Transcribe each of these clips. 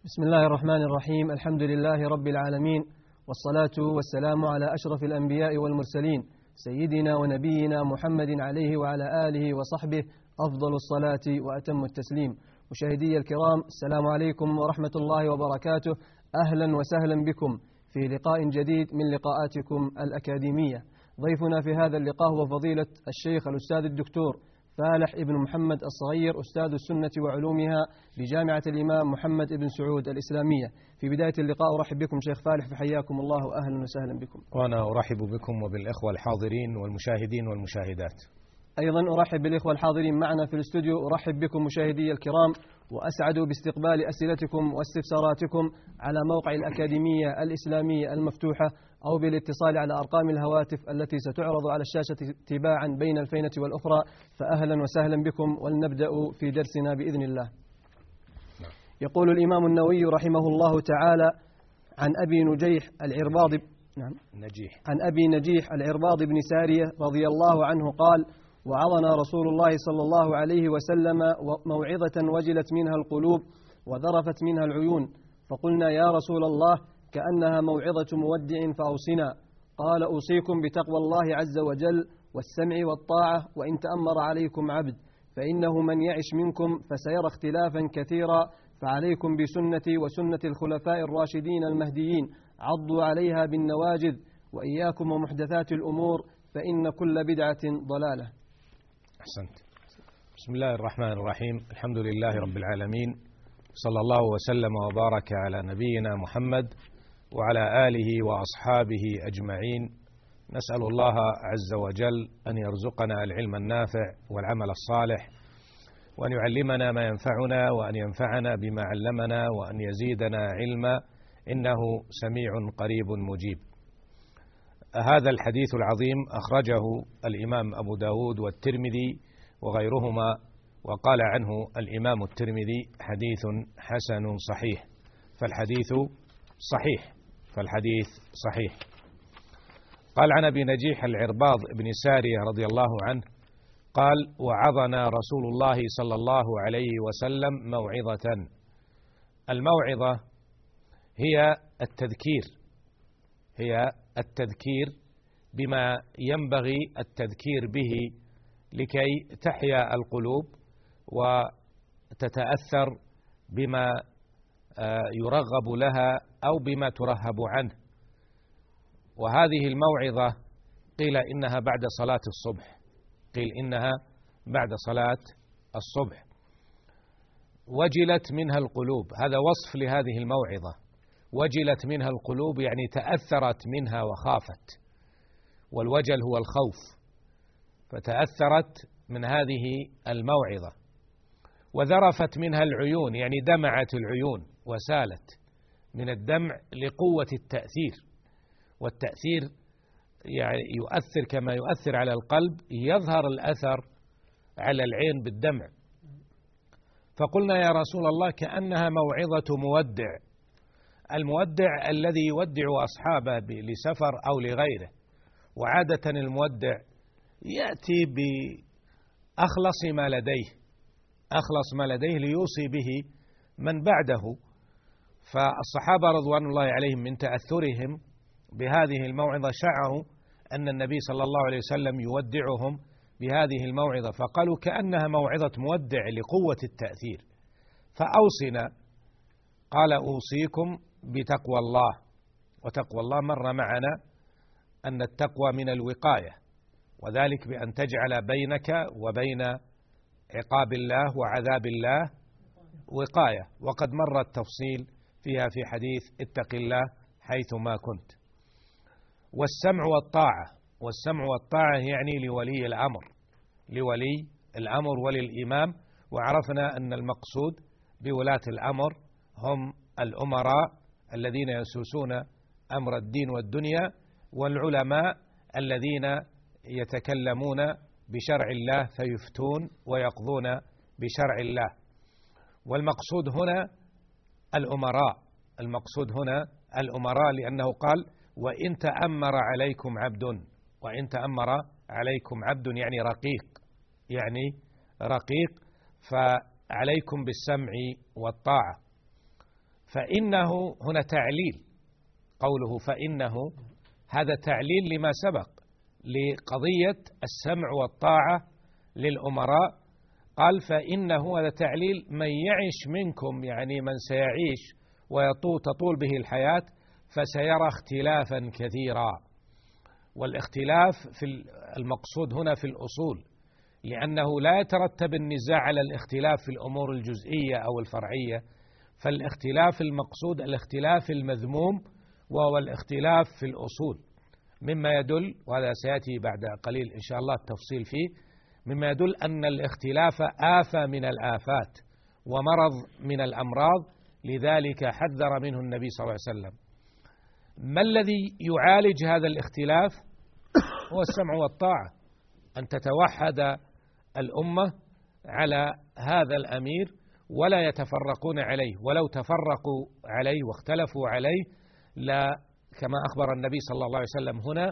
بسم الله الرحمن الرحيم. الحمد لله رب العالمين، والصلاة والسلام على أشرف الأنبياء والمرسلين سيدنا ونبينا محمد عليه وعلى آله وصحبه أفضل الصلاة وأتم التسليم. مشاهدي الكرام، السلام عليكم ورحمة الله وبركاته. أهلا وسهلا بكم في لقاء جديد من لقاءاتكم الأكاديمية. ضيفنا في هذا اللقاء هو فضيلة الشيخ الأستاذ الدكتور فالح ابن محمد الصغير، أستاذ السنة وعلومها بجامعة الإمام محمد بن سعود الإسلامية. في بداية اللقاء أرحب بكم شيخ فالح، فحياكم الله وأهلا وسهلا بكم. وأنا أرحب بكم وبالإخوة الحاضرين والمشاهدين والمشاهدات. أيضا أرحب بالإخوة الحاضرين معنا في الاستوديو. أرحب بكم مشاهدي الكرام، وأسعد باستقبال أسئلتكم واستفساراتكم على موقع الأكاديمية الإسلامية المفتوحة، أو بالاتصال على أرقام الهواتف التي ستعرض على الشاشة تباعا بين الفينة والأخرى. فأهلا وسهلا بكم، ولنبدأ في درسنا بإذن الله. يقول الإمام النووي رحمه الله تعالى عن أبي نجيح العرباض عن أبي نجيح العرباض بن سارية رضي الله عنه قال: وعظنا رسول الله صلى الله عليه وسلم موعظة وجلت منها القلوب وذرفت منها العيون، فقلنا يا رسول الله كأنها موعظة مودع فأوصنا. قال: أوصيكم بتقوى الله عز وجل والسمع والطاعة، وإن تأمر عليكم عبد، فإنه من يعش منكم فسيرى اختلافا كثيرا، فعليكم بسنتي وسنة الخلفاء الراشدين المهديين، عضوا عليها بالنواجذ، وإياكم ومحدثات الأمور، فإن كل بدعة ضلالة. أحسنت. بسم الله الرحمن الرحيم. الحمد لله رب العالمين، صلى الله وسلم وبارك على نبينا محمد وعلى آله وأصحابه أجمعين. نسأل الله عز وجل أن يرزقنا العلم النافع والعمل الصالح، وأن يعلمنا ما ينفعنا، وأن ينفعنا بما علمنا، وأن يزيدنا علما، إنه سميع قريب مجيب. هذا الحديث العظيم أخرجه الإمام أبو داود والترمذي وغيرهما، وقال عنه الإمام الترمذي حديث حسن صحيح، فالحديث صحيح. قال عن أبي نجيح العرباض بن سارية رضي الله عنه قال: وعظنا رسول الله صلى الله عليه وسلم موعظة. الموعظة هي التذكير بما ينبغي التذكير به لكي تحيا القلوب وتتأثر بما يرغب لها أو بما ترهب عنه. وهذه الموعظة قيل إنها بعد صلاة الصبح. وجلت منها القلوب، هذا وصف لهذه الموعظة. وجلت منها القلوب يعني تأثرت منها وخافت، والوجل هو الخوف، فتأثرت من هذه الموعظة. وذرفت منها العيون يعني دمعت العيون وسالت من الدمع لقوة التأثير، والتأثير يعني يؤثر كما يؤثر على القلب، يظهر الأثر على العين بالدمع. فقلنا يا رسول الله كأنها موعظة مودع. المودع الذي يودع أصحابه لسفر أو لغيره، وعادة المودع يأتي بأخلص ما لديه ليوصي به من بعده. فالصحابة رضوان الله عليهم من تأثرهم بهذه الموعظة شعروا أن النبي صلى الله عليه وسلم يودعهم بهذه الموعظة، فقالوا كأنها موعظة مودع لقوة التأثير. فأوصنا، قال: أوصيكم بتقوى الله. وتقوى الله مر معنا أن التقوى من الوقاية، وذلك بأن تجعل بينك وبين عقاب الله وعذاب الله وقاية، وقد مر التفصيل فيها في حديث اتق الله حيثما كنت. والسمع والطاعة يعني لولي الأمر وللإمام. وعرفنا أن المقصود بولاة الأمر هم الأمراء الذين يسوسون أمر الدين والدنيا، والعلماء الذين يتكلمون بشرع الله فيفتون ويقضون بشرع الله. والمقصود هنا الأمراء، لأنه قال: وإن تأمر عليكم عبد يعني رقيق، فعليكم بالسمع والطاعة. فإنه هنا تعليل، قوله فإنه هذا تعليل لما سبق لقضية السمع والطاعة للأمراء. قال فإنه هذا تعليل من يعش منكم، يعني من سيعيش وتطول به الحياة فسيرى اختلافا كثيرا. والاختلاف في المقصود هنا في الأصول، لأنه لا يترتب النزاع على الاختلاف في الأمور الجزئية أو الفرعية، فالاختلاف المقصود الاختلاف المذموم وهو الاختلاف في الأصول، مما يدل، وهذا سيأتي بعد قليل إن شاء الله التفصيل فيه، مما يدل أن الاختلاف آفة من الآفات ومرض من الأمراض، لذلك حذر منه النبي صلى الله عليه وسلم. ما الذي يعالج هذا الاختلاف؟ هو السمع والطاعة، أن تتوحد الأمة على هذا الأمير ولا يتفرقون عليه، ولو تفرقوا عليه واختلفوا عليه لا، كما أخبر النبي صلى الله عليه وسلم هنا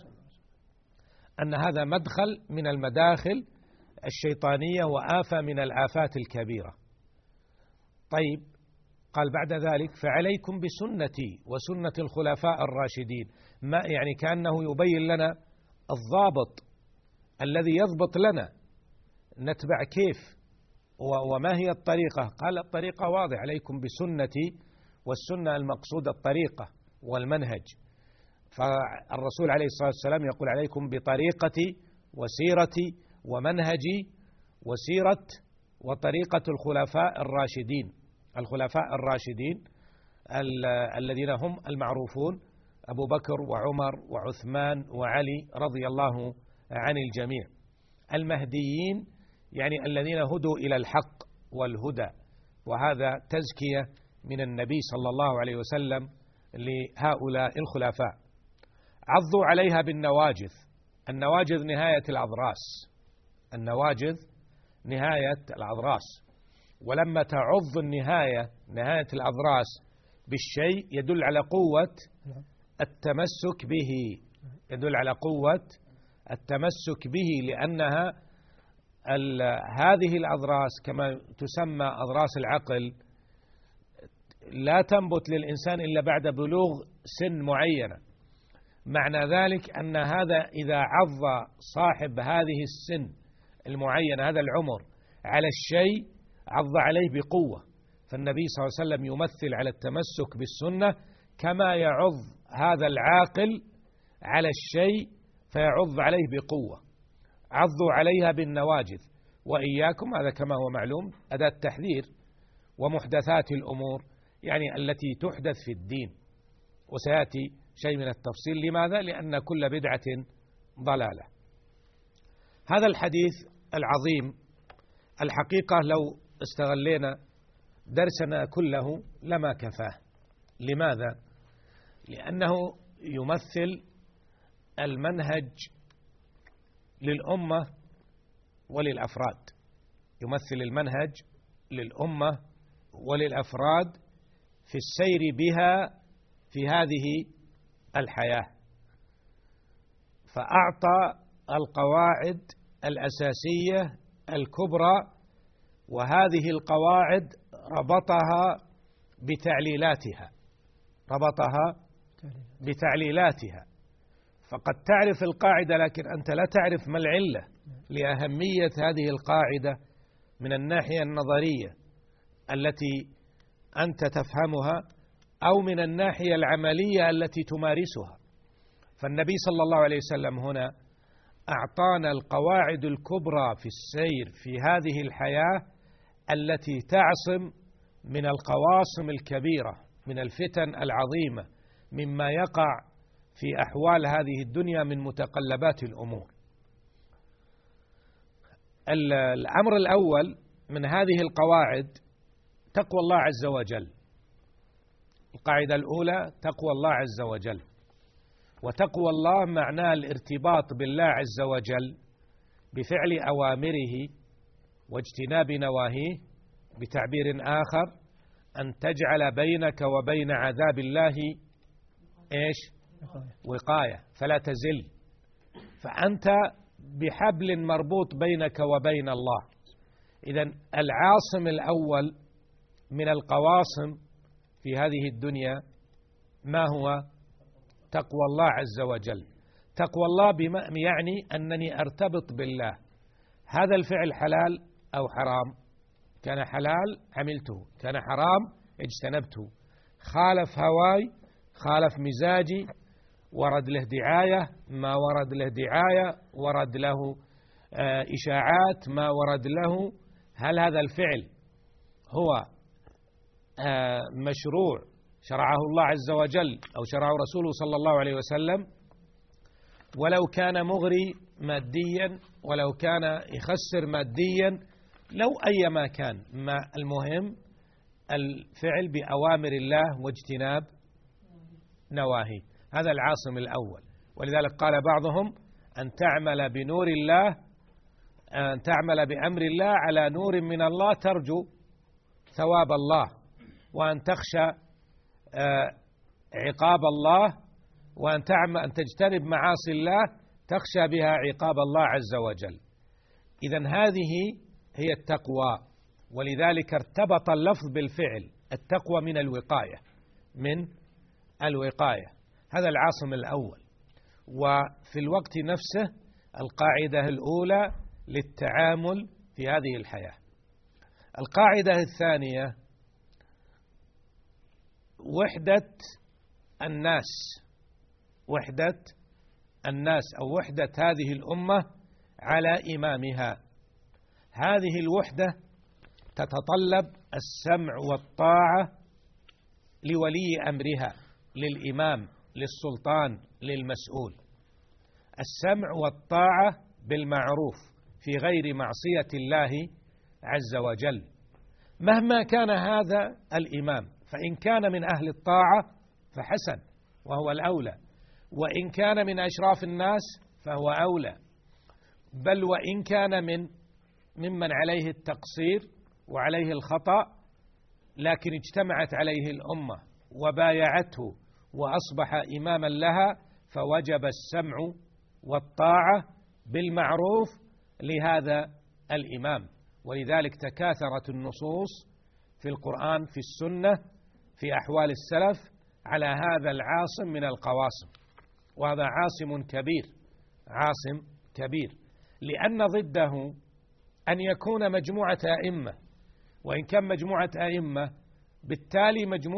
أن هذا مدخل من المداخل الشيطانية وآفة من الآفات الكبيرة. طيب، قال بعد ذلك فعليكم بسنتي وسنة الخلفاء الراشدين، ما يعني كأنه يبين لنا الضابط الذي يضبط لنا نتبع كيف وما هي الطريقة. قال الطريقة واضح، عليكم بسنتي، والسنة المقصود الطريقة والمنهج. فالرسول عليه الصلاة والسلام يقول عليكم بطريقتي وسيرتي ومنهجي وسيرة وطريقة الخلفاء الراشدين. الخلفاء الراشدين الذين هم المعروفون أبو بكر وعمر وعثمان وعلي رضي الله عن الجميع. المهديين يعني الذين هدوا إلى الحق والهدى، وهذا تزكية من النبي صلى الله عليه وسلم لهؤلاء الخلفاء. عضوا عليها بالنواجذ، النواجذ نهاية الأضراس، النواجذ نهاية الأضراس، ولما تعض النهاية نهاية الأضراس بالشيء يدل على قوة التمسك به، يدل على قوة التمسك به، لأنها هذه الأضراس كما تسمى أضراس العقل لا تنبت للإنسان إلا بعد بلوغ سن معينة. معنى ذلك أن هذا إذا عض صاحب هذه السن المعينة هذا العمر على الشيء عض عليه بقوة. فالنبي صلى الله عليه وسلم يمثل على التمسك بالسنة كما يعض هذا العاقل على الشيء فيعض عليه بقوة. عضوا عليها بالنواجذ، وإياكم، هذا كما هو معلوم أداة تحذير، ومحدثات الأمور يعني التي تحدث في الدين، وسيأتي شيء من التفصيل. لماذا؟ لأن كل بدعة ضلالة. هذا الحديث العظيم الحقيقة لو استغلينا درسنا كله لما كفاه. لماذا؟ لأنه يمثل المنهج للأمة وللأفراد، يمثل المنهج للأمة وللأفراد في السير بها في هذه الحياة. فأعطى القواعد الأساسية الكبرى، وهذه القواعد ربطها بتعليلاتها. فقد تعرف القاعدة لكن أنت لا تعرف ما العلة لأهمية هذه القاعدة من الناحية النظرية التي أنت تفهمها أو من الناحية العملية التي تمارسها. فالنبي صلى الله عليه وسلم هنا أعطانا القواعد الكبرى في السير في هذه الحياة التي تعصم من القواصم الكبيرة، من الفتن العظيمة، مما يقع في أحوال هذه الدنيا من متقلبات الأمور. الأمر الأول من هذه القواعد تقوى الله عز وجل. القاعدة الأولى تقوى الله عز وجل، وتقوى الله معناه الارتباط بالله عز وجل بفعل أوامره واجتناب نواهيه، بتعبير آخر أن تجعل بينك وبين عذاب الله إيش؟ وقاية، فلا تزل. فأنت بحبل مربوط بينك وبين الله. إذن العاصم الأول من القواصم في هذه الدنيا ما هو؟ تقوى الله عز وجل. تقوى الله يعني أنني أرتبط بالله. هذا الفعل حلال أو حرام؟ كان حلال عملته، كان حرام اجتنبته، خالف هواي، خالف مزاجي، ورد له دعاية ما ورد له دعاية، ورد له إشاعات ما ورد له. هل هذا الفعل هو مشروع شرعه الله عز وجل أو شرعه رسوله صلى الله عليه وسلم؟ ولو كان مغري ماديا، ولو كان يخسر ماديا، لو أيما كان، ما المهم الفعل بأوامر الله واجتناب نواهي. هذا العاصم الأول. ولذلك قال بعضهم: أن تعمل بنور الله، أن تعمل بأمر الله على نور من الله ترجو ثواب الله، وأن تخشى عقاب الله، وأن تجتنب معاصي الله تخشى بها عقاب الله عز وجل. إذن هذه هي التقوى، ولذلك ارتبط اللفظ بالفعل. التقوى من الوقاية، من الوقاية. هذا العاصم الأول. وفي الوقت نفسه القاعدة الأولى للتعامل في هذه الحياة. القاعدة الثانية وحدة الناس، وحدة الناس أو وحدة هذه الأمة على إمامها. هذه الوحدة تتطلب السمع والطاعة لولي أمرها، للإمام، للسلطان، للمسؤول. السمع والطاعة بالمعروف في غير معصية الله عز وجل، مهما كان هذا الإمام. فإن كان من أهل الطاعة فحسن وهو الأولى، وإن كان من أشراف الناس فهو أولى، بل وإن كان ممن عليه التقصير وعليه الخطأ، لكن اجتمعت عليه الأمة وبايعته وأصبح إماما لها، فوجب السمع والطاعة بالمعروف لهذا الإمام. ولذلك تكاثرت النصوص في القرآن، في السنة، في أحوال السلف على هذا العاصم من القواصم. وهذا عاصم كبير، عاصم كبير، لأن ضده أن يكون مجموعة أئمة، وإن كان مجموعة أئمة بالتالي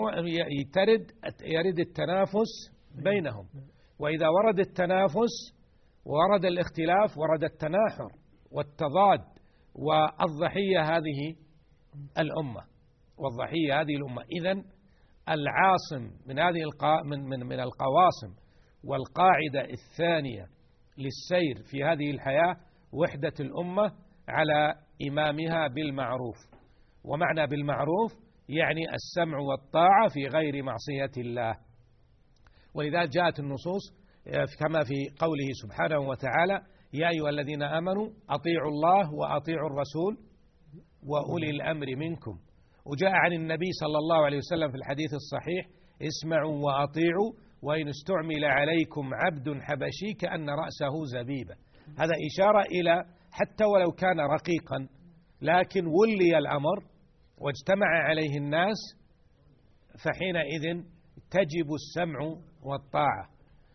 يرد التنافس بينهم، وإذا ورد التنافس ورد الاختلاف ورد التناحر والتضاد، والضحية هذه الأمة، والضحية هذه الأمة. إذن العاصم من هذه من القواصم والقاعدة الثانية للسير في هذه الحياة وحدة الأمة على إمامها بالمعروف. ومعنى بالمعروف يعني السمع والطاعة في غير معصية الله. ولذلك جاءت النصوص كما في قوله سبحانه وتعالى: يا أيها الذين آمنوا أطيعوا الله وأطيعوا الرسول وأولي الأمر منكم. وجاء عن النبي صلى الله عليه وسلم في الحديث الصحيح: اسمعوا وأطيعوا وإن استعمل عليكم عبد حبشي كأن رأسه زبيبة. هذا إشارة إلى حتى ولو كان رقيقا لكن ولي الأمر واجتمع عليه الناس، فحينئذ تجب السمع والطاعة.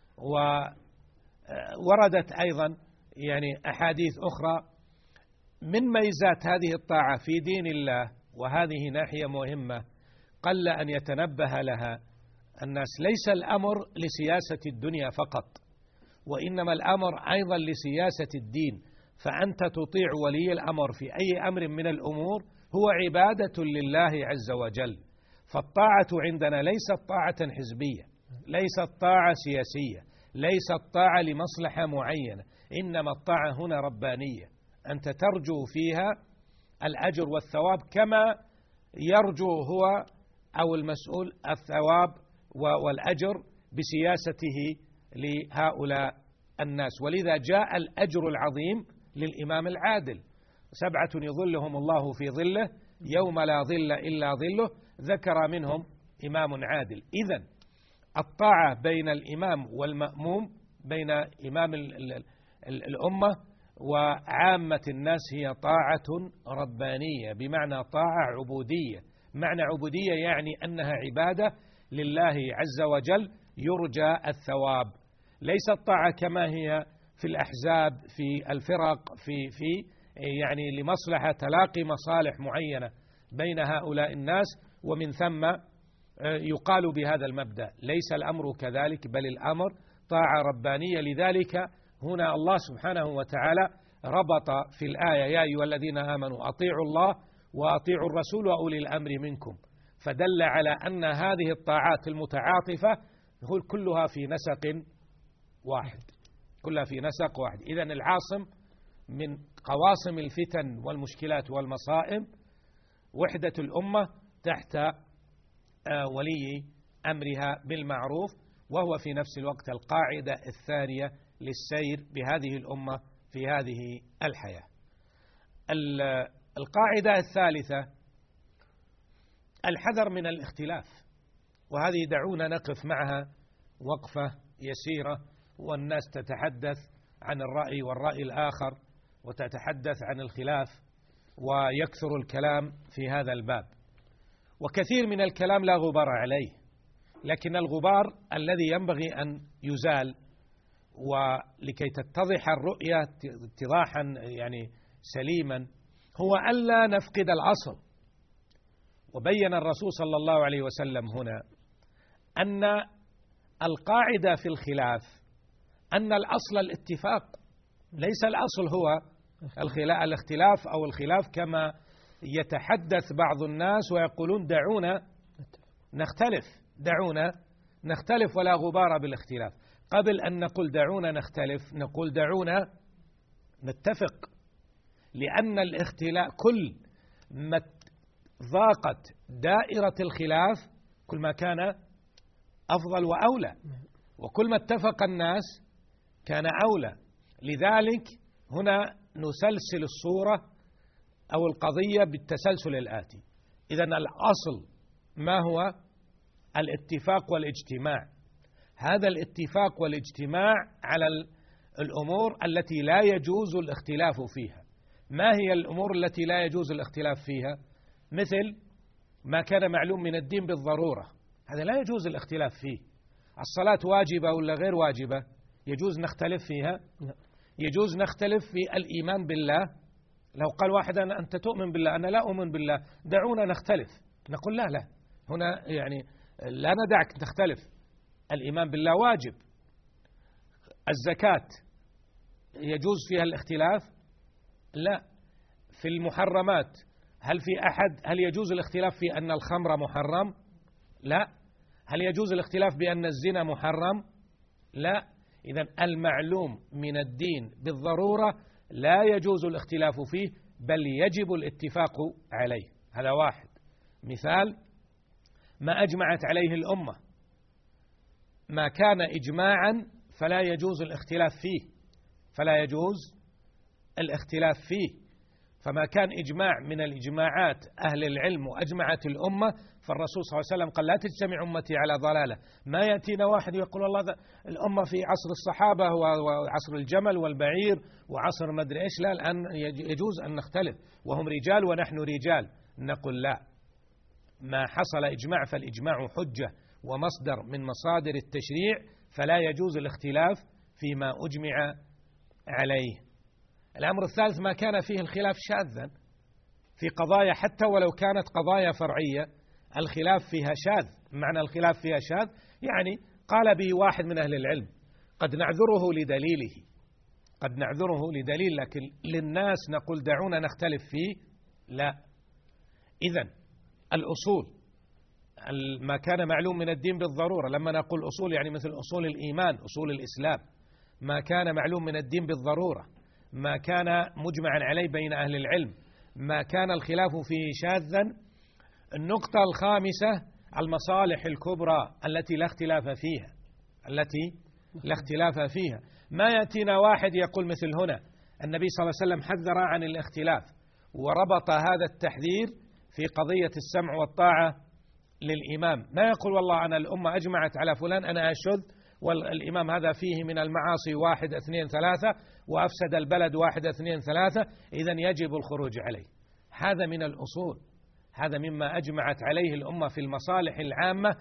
ووردت أيضا أحاديث أخرى من ميزات هذه الطاعة في دين الله، وهذه ناحية مهمة قل أن يتنبه لها الناس. ليس الأمر لسياسة الدنيا فقط، وإنما الأمر أيضا لسياسة الدين. فأنت تطيع ولي الأمر في أي أمر من الأمور هو عبادة لله عز وجل. فالطاعة عندنا ليست طاعة حزبية، ليست طاعة سياسية، ليست طاعة لمصلحة معينة، إنما الطاعة هنا ربانية، أنت ترجو فيها الأجر والثواب كما يرجو هو أو المسؤول الثواب والأجر بسياسته لهؤلاء الناس. ولذا جاء الأجر العظيم للإمام العادل: 7 يظلهم الله في ظله يوم لا ظل إلا ظله، ذكر منهم إمام عادل. إذن الطاعة بين الإمام والمأموم، بين إمام الأمة وعامة الناس، هي طاعة ربانية، بمعنى طاعة عبودية، معنى عبودية يعني أنها عبادة لله عز وجل يرجى الثواب، ليست طاعة كما هي في الأحزاب في الفرق في يعني لمصلحة تلاقي مصالح معينة بين هؤلاء الناس، ومن ثم يقال بهذا المبدأ. ليس الأمر كذلك، بل الأمر طاعة ربانية. لذلك هنا الله سبحانه وتعالى ربط في الآية يا أيها الذين آمنوا أطيعوا الله وأطيعوا الرسول وأولي الأمر منكم، فدل على أن هذه الطاعات المتعاطفة كلها في نسق واحد، كلها في نسق واحد. إذن العاصم من قواصم الفتن والمشكلات والمصائب وحدة الأمة تحت ولي أمرها بالمعروف، وهو في نفس الوقت القاعدة الثانية للسير بهذه الأمة في هذه الحياة. القاعدة الثالثة الحذر من الاختلاف، وهذه دعونا نقف معها وقفة يسيرة، والناس تتحدث عن الرأي والرأي الآخر وتتحدث عن الخلاف ويكثر الكلام في هذا الباب، وكثير من الكلام لا غبار عليه، لكن الغبار الذي ينبغي أن يزال ولكي تتضح الرؤية اتضاحا يعني سليما هو ألا نفقد الأصل. وبين الرسول صلى الله عليه وسلم هنا أن القاعدة في الخلاف أن الأصل الاتفاق، ليس الأصل هو الاختلاف أو الخلاف كما يتحدث بعض الناس ويقولون دعونا نختلف، دعونا نختلف ولا غبار بالاختلاف. قبل أن نقول دعونا نختلف نقول دعونا نتفق، لأن الاختلاف كل ما ضاقت دائرة الخلاف كل ما كان أفضل وأولى، وكل ما اتفق الناس كان أولى. لذلك هنا نسلسل الصورة أو القضية بالتسلسل الآتي. إذن الأصل ما هو؟ الاتفاق والاجتماع. هذا الاتفاق والاجتماع على الأمور التي لا يجوز الاختلاف فيها. ما هي الأمور التي لا يجوز الاختلاف فيها؟ مثل ما كان معلوم من الدين بالضرورة، هذا لا يجوز الاختلاف فيه. الصلاة واجبة ولا غير واجبة؟ يجوز نختلف فيها؟ يجوز نختلف في الإيمان بالله. لو قال واحد أنت تؤمن بالله أنا لا أؤمن بالله، دعونا نختلف، نقول لا هنا يعني لا ندعك تختلف. الإيمان بالله واجب. الزكاة يجوز فيها الاختلاف؟ لا. في المحرمات هل يجوز الاختلاف في أن الخمر محرم؟ لا. هل يجوز الاختلاف بأن الزنا محرم؟ لا. إذن المعلوم من الدين بالضرورة لا يجوز الاختلاف فيه، بل يجب الاتفاق عليه. هذا واحد. مثال ما أجمعت عليه الأمة، ما كان إجماعا فلا يجوز الاختلاف فيه، فلا يجوز الاختلاف فيه. فما كان إجماع من الإجماعات أهل العلم وأجمعت الأمة، فالرسول صلى الله عليه وسلم قال لا تجتمع أمتي على ضلالة. ما يأتينا واحد يقول والله الأمة في عصر الصحابة وعصر الجمل والبعير وعصر مدري إيش، لا الآن يجوز أن نختلف وهم رجال ونحن رجال. نقول لا، ما حصل إجماع فالإجماع حجة ومصدر من مصادر التشريع، فلا يجوز الاختلاف فيما أجمع عليه. الأمر الثالث ما كان فيه الخلاف شاذا في قضايا حتى ولو كانت قضايا فرعية، الخلاف فيها شاذ. معنى الخلاف فيها شاذ يعني قال به واحد من أهل العلم، قد نعذره لدليله، قد نعذره لدليل، لكن للناس نقول دعونا نختلف فيه لا. إذن الأصول ما كان معلوم من الدين بالضرورة، لما نقول أصول يعني مثل أصول الإيمان، أصول الإسلام، ما كان معلوم من الدين بالضرورة، ما كان مجمعا عليه بين أهل العلم، ما كان الخلاف فيه شاذا. النقطة الخامسة المصالح الكبرى التي لا اختلاف فيها، التي لا اختلاف فيها. ما يأتينا واحد يقول مثل هنا النبي صلى الله عليه وسلم حذر عن الاختلاف وربط هذا التحذير في قضية السمع والطاعة للإمام. ما يقول والله أنا الأمة أجمعت على فلان أنا أشذ، والإمام هذا فيه من المعاصي 1 2 3 وأفسد البلد 1 2 3، إذن يجب الخروج عليه. هذا من الأصول. هذا مما أجمعت عليه الأمة في المصالح العامة،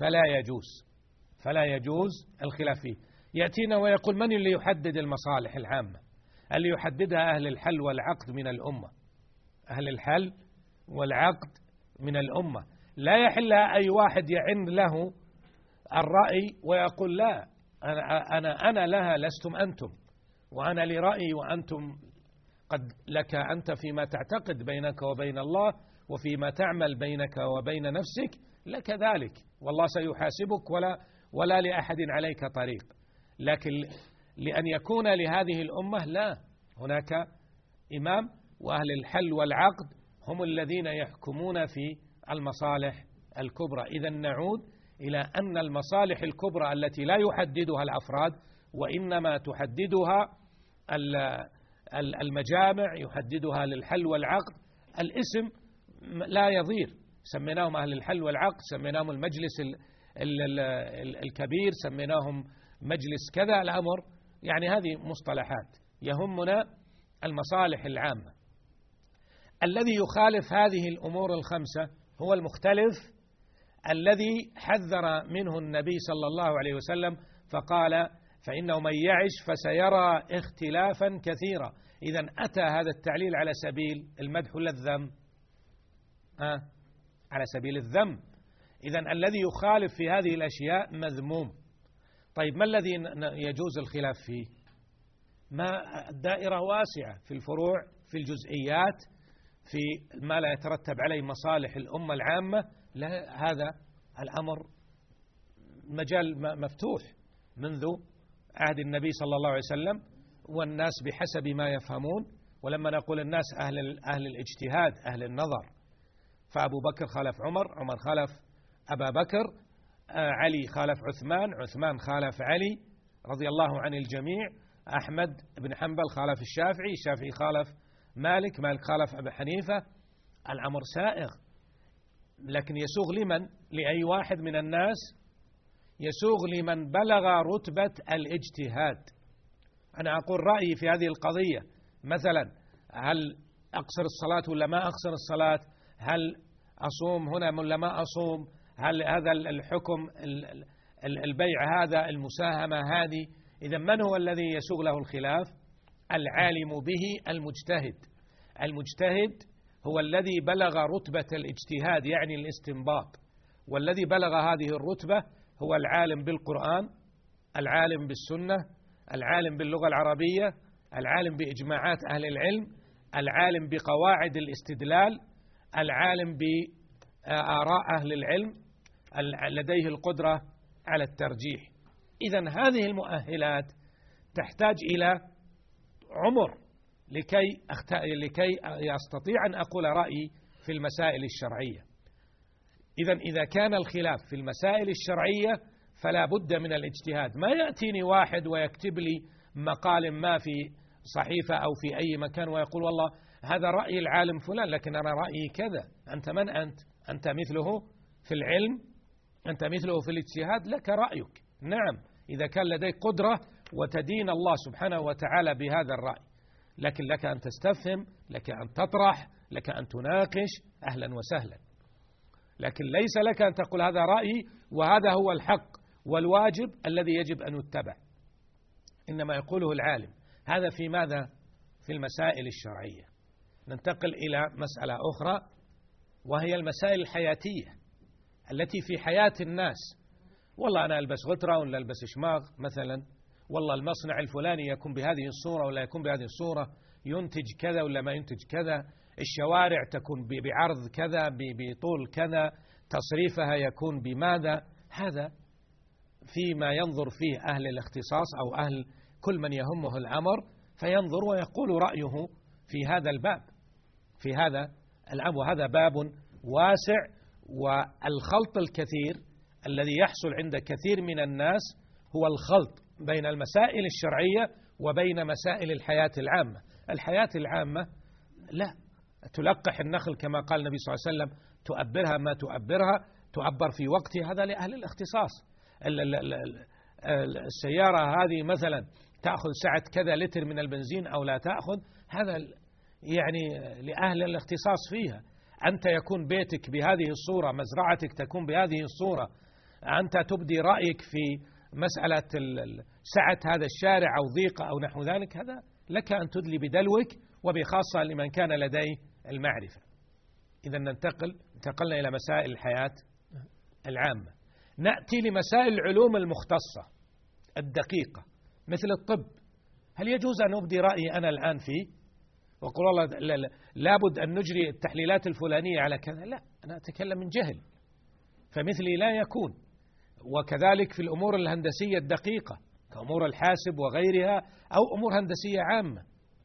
فلا يجوز الخلاف فيه. يأتينا ويقول: من اللي يحدد المصالح العامة؟ اللي يحددها أهل الحل والعقد من الأمة، أهل الحل والعقد من الأمة. لا يحل أي واحد يعن له الرأي ويقول: لا، أنا لها لستم أنتم، وأنا لرأيي وأنتم قد لك أنت فيما تعتقد بينك وبين الله، وفيما تعمل بينك وبين نفسك لك ذلك، والله سيحاسبك ولا لأحد عليك طريق. لكن لأن يكون لهذه الأمة لا، هناك إمام، وأهل الحل والعقد هم الذين يحكمون في المصالح الكبرى. إذا نعود إلى أن المصالح الكبرى التي لا يحددها الأفراد وإنما تحددها المجامع، يحددها للحل والعقد. الاسم لا يضير، سميناهم أهل الحل والعقد، سميناهم المجلس الكبير، سميناهم مجلس كذا، الأمر يعني هذه مصطلحات. يهمنا المصالح العامة. الذي يخالف هذه الأمور الخمسة هو المختلف الذي حذر منه النبي صلى الله عليه وسلم، فقال: فإنه من يعش فسيرى اختلافا كثيرا. إذا أتى هذا التعليل على سبيل المدح ولا الذم؟ على سبيل الذم. إذا الذي يخالف في هذه الأشياء مذموم. طيب ما الذي يجوز الخلاف فيه؟ ما الدائرة واسعة في الفروع، في الجزئيات، في ما لا يترتب عليه مصالح الأمة العامة. لا، هذا الأمر مجال مفتوح منذ عهد النبي صلى الله عليه وسلم، والناس بحسب ما يفهمون. ولما نقول الناس أهل الاجتهاد، أهل النظر، فأبو بكر خالف عمر، عمر خالف أبا بكر، علي خالف عثمان، عثمان خالف علي رضي الله عن الجميع، أحمد بن حنبل خالف الشافعي، الشافعي خالف مالك، مالك خالف أبي حنيفة. الأمر سائغ، لكن يسوغ لمن؟ لأي واحد من الناس؟ يسوغ لمن بلغ رتبة الاجتهاد. أنا أقول رأيي في هذه القضية، مثلا هل أقصر الصلاة ولا ما أقصر الصلاة؟ هل أصوم هنا ولا ما أصوم؟ هل هذا الحكم البيع هذا، المساهمة هذه؟ إذا من هو الذي يسوغ له الخلاف؟ العالم به المجتهد. المجتهد هو الذي بلغ رتبة الاجتهاد، يعني الاستنباط. والذي بلغ هذه الرتبة هو العالم بالقرآن، العالم بالسنة، العالم باللغة العربية، العالم بإجماعات أهل العلم، العالم بقواعد الاستدلال، العالم بآراء أهل العلم، لديه القدرة على الترجيح. إذن هذه المؤهلات تحتاج إلى عمر لكي يستطيع أن أقول رأيي في المسائل الشرعية. إذا كان الخلاف في المسائل الشرعية فلا بد من الاجتهاد. ما يأتيني واحد ويكتب لي مقال ما في صحيفة أو في أي مكان ويقول: والله هذا رأي العالم فلان، لكن أنا رأيي كذا. أنت من أنت؟ أنت مثله في العلم، أنت مثله في الاجتهاد، لك رأيك. نعم، إذا كان لديك قدرة وتدين الله سبحانه وتعالى بهذا الرأي، لكن لك أن تستفهم، لك أن تطرح، لك أن تناقش، أهلا وسهلا. لكن ليس لك أن تقول هذا رأيي وهذا هو الحق والواجب الذي يجب أن يتبع. إنما يقوله العالم. هذا في ماذا؟ في المسائل الشرعية. ننتقل إلى مسألة أخرى، وهي المسائل الحياتية التي في حياة الناس. والله أنا ألبس غترة ولا ألبس شماغ مثلا، والله المصنع الفلاني يكون بهذه الصورة ولا يكون بهذه الصورة، ينتج كذا ولا ما ينتج كذا، الشوارع تكون بعرض كذا، بطول كذا، تصريفها يكون بماذا. هذا فيما ينظر فيه أهل الاختصاص أو أهل كل من يهمه الأمر، فينظر ويقول رأيه في هذا الباب، في هذا الأمر. وهذا باب واسع، والخلط الكثير الذي يحصل عند كثير من الناس هو الخلط بين المسائل الشرعية وبين مسائل الحياة العامة. الحياة العامة لا تلقح النخل كما قال النبي صلى الله عليه وسلم، تؤبرها ما تؤبرها، تعبر في وقتها، هذا لأهل الاختصاص. السيارة هذه مثلا تأخذ سعة كذا لتر من البنزين أو لا تأخذ، هذا يعني لأهل الاختصاص فيها. أنت يكون بيتك بهذه الصورة، مزرعتك تكون بهذه الصورة، أنت تبدي رأيك في مسألة سعة هذا الشارع أو ضيقة أو نحو ذلك، هذا لك أن تدلي بدلوك، وبخاصة لمن كان لديه المعرفة. إذا انتقلنا إلى مسائل الحياة العامة. نأتي لمسائل العلوم المختصة الدقيقة مثل الطب. هل يجوز أن أبدي رأيي أنا الآن فيه وأقول والله لابد أن نجري التحليلات الفلانية على كذا؟ لا، أنا أتكلم من جهل، فمثلي لا يكون. وكذلك في الأمور الهندسية الدقيقة كأمور الحاسب وغيرها أو أمور هندسية عامة،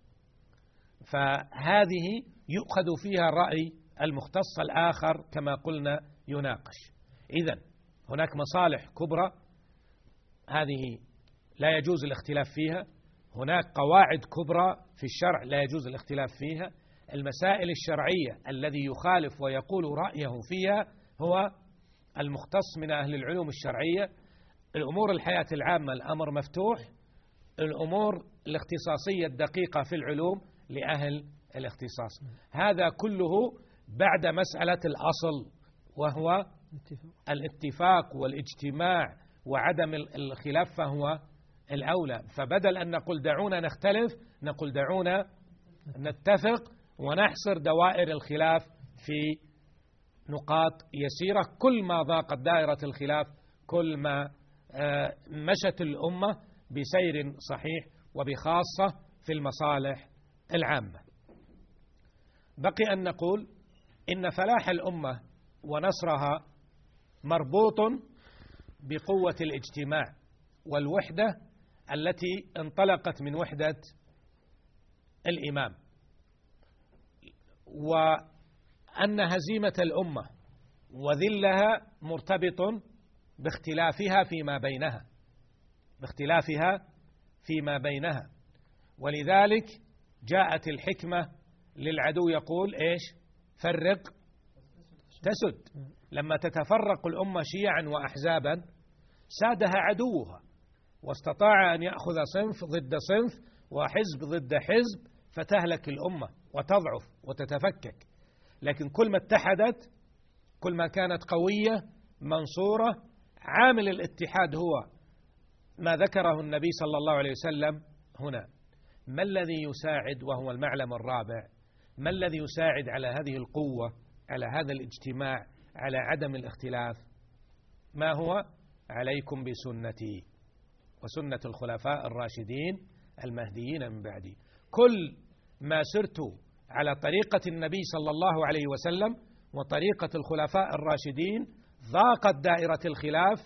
فهذه يؤخذ فيها الرأي المختص الآخر كما قلنا يناقش. إذن هناك مصالح كبرى هذه لا يجوز الاختلاف فيها، هناك قواعد كبرى في الشرع لا يجوز الاختلاف فيها. المسائل الشرعية الذي يخالف ويقول رأيه فيها هو المختص من أهل العلوم الشرعية. الأمور الحياة العامة الأمر مفتوح، الأمور الاختصاصية الدقيقة في العلوم لأهل الاختصاص. هذا كله بعد مسألة الأصل وهو الاتفاق والاجتماع وعدم الخلاف، فهو الأولى. فبدل أن نقول دعونا نختلف، نقول دعونا نتفق ونحصر دوائر الخلاف في نقاط يسيرة. كل ما ضاقت دائرة الخلاف كل ما مشت الأمة بسير صحيح، وبخاصة في المصالح العامة. بقي أن نقول إن فلاح الأمة ونصرها مربوط بقوة الاجتماع والوحدة التي انطلقت من وحدة الإمام، وأن هزيمة الأمة وذلها مرتبط باختلافها فيما بينها. ولذلك جاءت الحكمة للعدو يقول إيش؟ فرق تسد. لما تتفرق الأمة شيعا وأحزابا سادها عدوها، واستطاع أن يأخذ صنف ضد صنف وحزب ضد حزب، فتهلك الأمة وتضعف وتتفكك. لكن كل ما اتحدت كل ما كانت قوية منصورة. عامل الاتحاد هو ما ذكره النبي صلى الله عليه وسلم هنا. ما الذي يساعد، وهو المعلم الرابع، ما الذي يساعد على هذه القوة، على هذا الاجتماع، على عدم الاختلاف؟ ما هو؟ عليكم بسنتي وسنة الخلفاء الراشدين المهديين من بعدي. كل ما سرت على طريقة النبي صلى الله عليه وسلم وطريقة الخلفاء الراشدين ضاقت دائرة الخلاف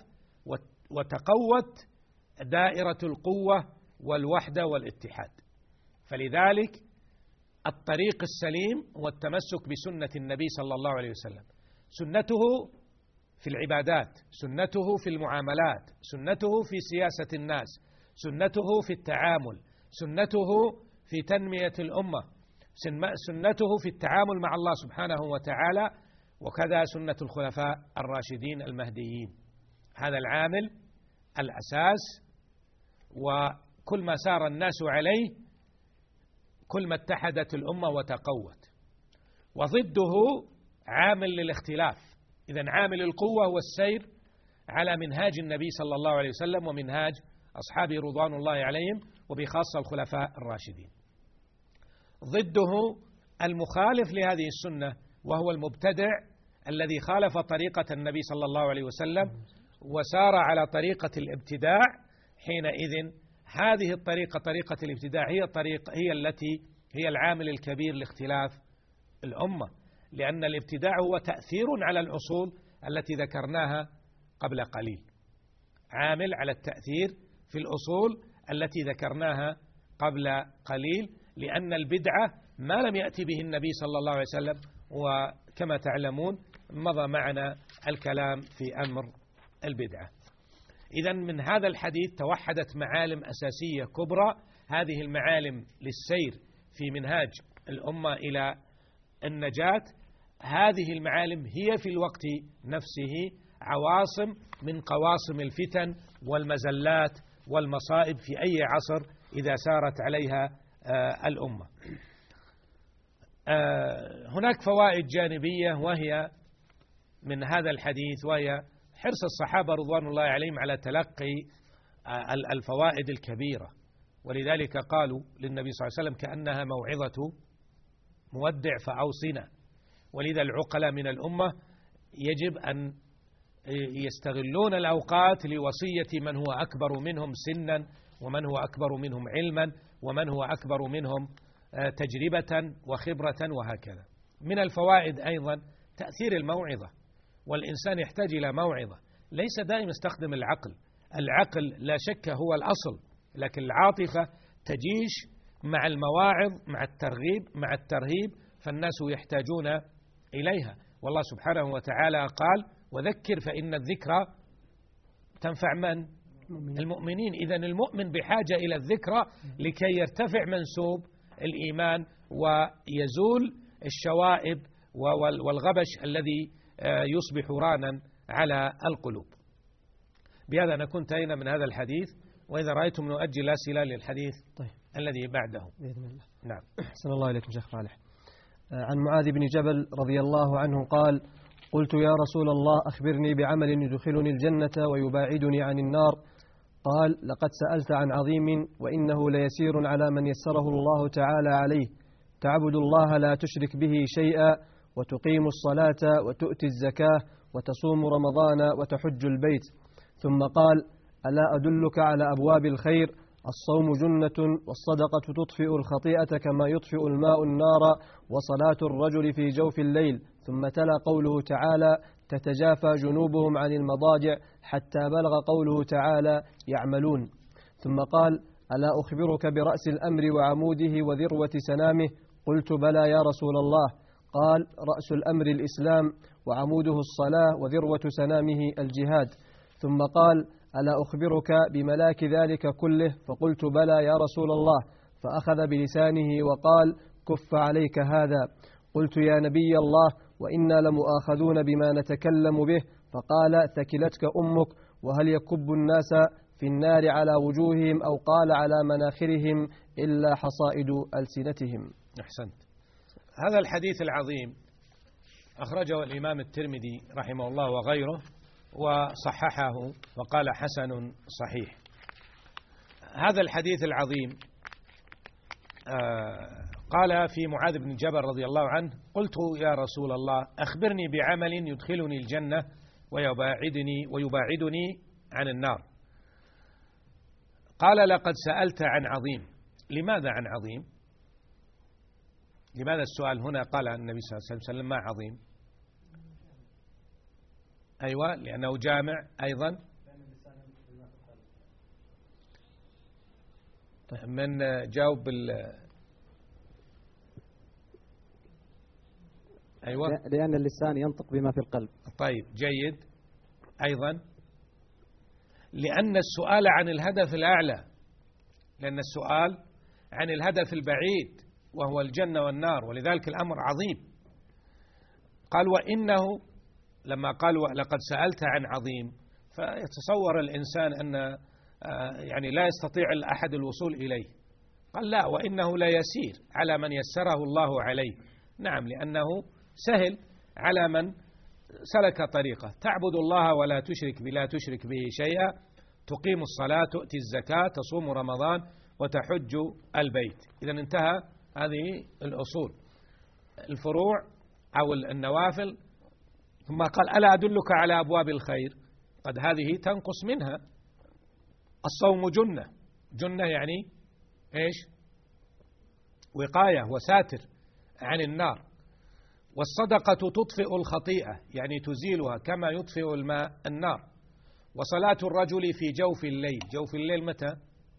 وتقوت دائرة القوة والوحدة والاتحاد. فلذلك الطريق السليم هو التمسك بسنة النبي صلى الله عليه وسلم، سنته في العبادات، سنته في المعاملات، سنته في سياسة الناس، سنته في التعامل، سنته في تنمية الأمة، سنته في التعامل مع الله سبحانه وتعالى، وكذا سنة الخلفاء الراشدين المهديين. هذا العامل الأساس، وكل ما سار الناس عليه كل ما اتحدت الأمة وتقوت. وضده عامل للاختلاف. إذن عامل القوة هو السير على منهاج النبي صلى الله عليه وسلم ومنهاج أصحابه رضوان الله عليهم، وبخاصة الخلفاء الراشدين. ضده المخالف لهذه السنة، وهو المبتدع الذي خالف طريقة النبي صلى الله عليه وسلم وسار على طريقة الابتداع. حينئذ هذه الطريقة، طريقة الابتداع، هي التي هي العامل الكبير لاختلاف الأمة، لأن الابتداع هو تأثير على الأصول التي ذكرناها قبل قليل، عامل على التأثير في الأصول التي ذكرناها قبل قليل، لأن البدعة ما لم يأتي به النبي صلى الله عليه وسلم، وكما تعلمون مضى معنا الكلام في أمر البدعة. إذن من هذا الحديث توحدت معالم أساسية كبرى. هذه المعالم للسير في منهاج الأمة إلى النجاة. هذه المعالم هي في الوقت نفسه عواصم من قواصم الفتن والمزلات والمصائب في أي عصر إذا سارت عليها الأمة. هناك فوائد جانبية وهي من هذا الحديث، وهي حرص الصحابة رضوان الله عليهم على تلقي الفوائد الكبيرة، ولذلك قالوا للنبي صلى الله عليه وسلم كأنها موعظة مودع فأوصنا. ولذا العقلاء من الأمة يجب أن يستغلون الأوقات لوصية من هو أكبر منهم سنا، ومن هو أكبر منهم علما، ومن هو أكبر منهم تجربة وخبرة وهكذا. من الفوائد أيضا تأثير الموعظة، والإنسان يحتاج إلى موعظة، ليس دائما يستخدم العقل. العقل لا شك هو الأصل، لكن العاطفة تجيش مع المواعظ، مع الترغيب، مع الترهيب، فالناس يحتاجون إليها. والله سبحانه وتعالى قال: وذكر فإن الذكرى تنفع من؟ المؤمنين. إذن المؤمن بحاجة إلى الذكرى لكي يرتفع منسوب الإيمان ويزول الشوائب والغبش الذي يصبح رانا على القلوب. بهذا نكون انتهينا من هذا الحديث، وإذا رأيتم نؤجل الأسئلة للحديث الذي بعده بإذن الله. نعم. أحسن الله إليكم شيخ صالح. عن معاذ بن جبل رضي الله عنه قال: قلت يا رسول الله أخبرني بعمل يدخلني الجنة ويباعدني عن النار. قال: لقد سألت عن عظيم، وإنه ليسير على من يسره الله تعالى عليه: تعبد الله لا تشرك به شيئا، وتقيم الصلاة، وتؤتي الزكاة، وتصوم رمضان، وتحج البيت. ثم قال: ألا أدلك على أبواب الخير؟ الصوم جنة، والصدقة تطفئ الخطيئة كما يطفئ الماء النار، وصلاة الرجل في جوف الليل. ثم تلا قوله تعالى: تتجافى جنوبهم عن المضاجع، حتى بلغ قوله تعالى: يعملون. ثم قال: ألا أخبرك برأس الأمر وعموده وذروة سنامه؟ قلت: بلى يا رسول الله. قال: رأس الأمر الإسلام، وعموده الصلاة، وذروة سنامه الجهاد. ثم قال: ألا أخبرك بملاك ذلك كله؟ فقلت: بلى يا رسول الله. فأخذ بلسانه وقال: كف عليك هذا. قلت: يا نبي الله، وإنا لمؤاخذون بما نتكلم به. فقال: ثكلتك أمك. وهل يكب الناس في النار على وجوههم، أو قال على مناخرهم، إلا حصائد ألسنتهم. أحسنت. هذا الحديث العظيم أخرجه الإمام الترمذي رحمه الله وغيره، وصححه وقال حسن صحيح. هذا الحديث العظيم قال في معاذ بن جبل رضي الله عنه: قلت يا رسول الله أخبرني بعمل يدخلني الجنة ويباعدني عن النار. قال: لقد سألت عن عظيم. لماذا عن عظيم؟ لماذا السؤال هنا؟ قال النبي صلى الله عليه وسلم: ما عظيم؟ أيوة، لأنه جامع أيضا. من جاوب أيوة، لأن اللسان ينطق بما في القلب. طيب، جيد. أيضا لأن السؤال عن الهدف الأعلى، لأن السؤال عن الهدف البعيد وهو الجنة والنار، ولذلك الأمر عظيم. قال: وإنه، لما قال لقد سألت عن عظيم، فيتصور الإنسان أن يعني لا يستطيع أحد الوصول إليه. قال: لا، وإنه لا يسير على من يسره الله عليه. نعم، لأنه سهل على من سلك طريقه. تعبد الله ولا تشرك به شيئا، تقيم الصلاة، تؤتي الزكاة، تصوم رمضان، وتحج البيت. إذا انتهى هذه الأصول، الفروع أو النوافل. ثم قال: ألا أدلك على أبواب الخير؟ قد هذه تنقص منها. الصوم جنة. جنة يعني إيش؟ وقاية وساتر عن النار. والصدقة تطفئ الخطيئة، يعني تزيلها كما يطفئ الماء النار. وصلاة الرجل في جوف الليل. جوف الليل متى؟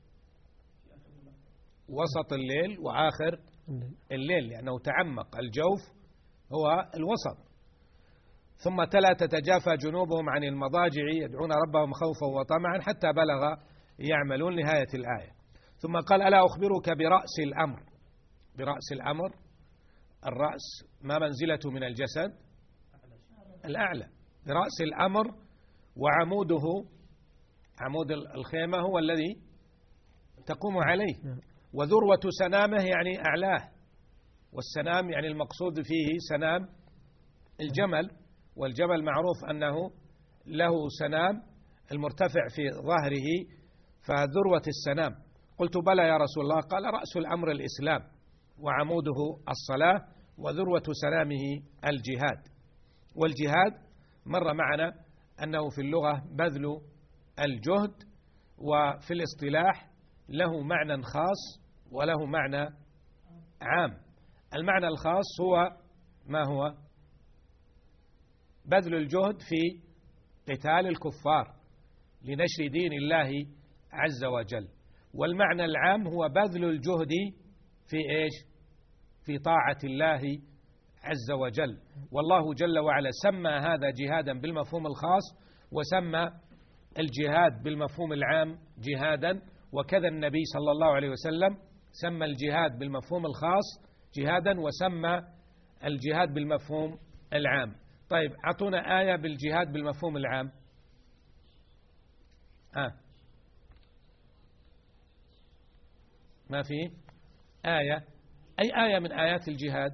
وسط الليل وآخر الليل، لأنه تعمق. الجوف هو الوسط. ثم تلا: تتجافى جنوبهم عن المضاجع يدعون ربهم خوفا وطمعا، حتى بلغ يعملون نهاية الآية. ثم قال: ألا أخبرك برأس الأمر؟ برأس الأمر، الرأس ما منزلته من الجسد؟ الأعلى. برأس الأمر، وعموده، عمود الخيمة هو الذي تقوم عليه. وذروة سنامه يعني أعلاه. والسنام يعني المقصود فيه سنام الجمل، والجمل معروف أنه له سنام المرتفع في ظهره فذروة السنام. قلت بلى يا رسول الله. قال رأس الأمر الإسلام وعموده الصلاة وذروة سنامه الجهاد. والجهاد مر معنا أنه في اللغة بذل الجهد، وفي الاصطلاح له معنى خاص وله معنى عام. المعنى الخاص هو ما هو؟ بذل الجهد في قتال الكفار لنشر دين الله عز وجل. والمعنى العام هو بذل الجهد في إيش؟ في طاعة الله عز وجل. والله جل وعلا سمى هذا جهادا بالمفهوم الخاص، وسمى الجهاد بالمفهوم العام جهادا، وكذا النبي صلى الله عليه وسلم سمى الجهاد بالمفهوم الخاص جهادا، وسمى الجهاد بالمفهوم العام. طيب أعطونا آية بالجهاد بالمفهوم العام. ما في آية. أي آية من آيات الجهاد؟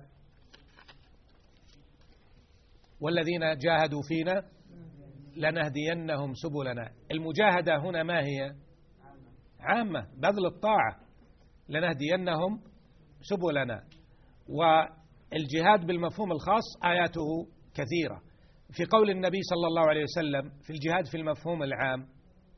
والذين جاهدوا فينا لنهدينهم سبلنا. المجاهدة هنا ما هي؟ عامة، بذل الطاعة، لنهدينهم سبلنا. والجهاد بالمفهوم الخاص آياته كثيرة. في قول النبي صلى الله عليه وسلم في الجهاد في المفهوم العام،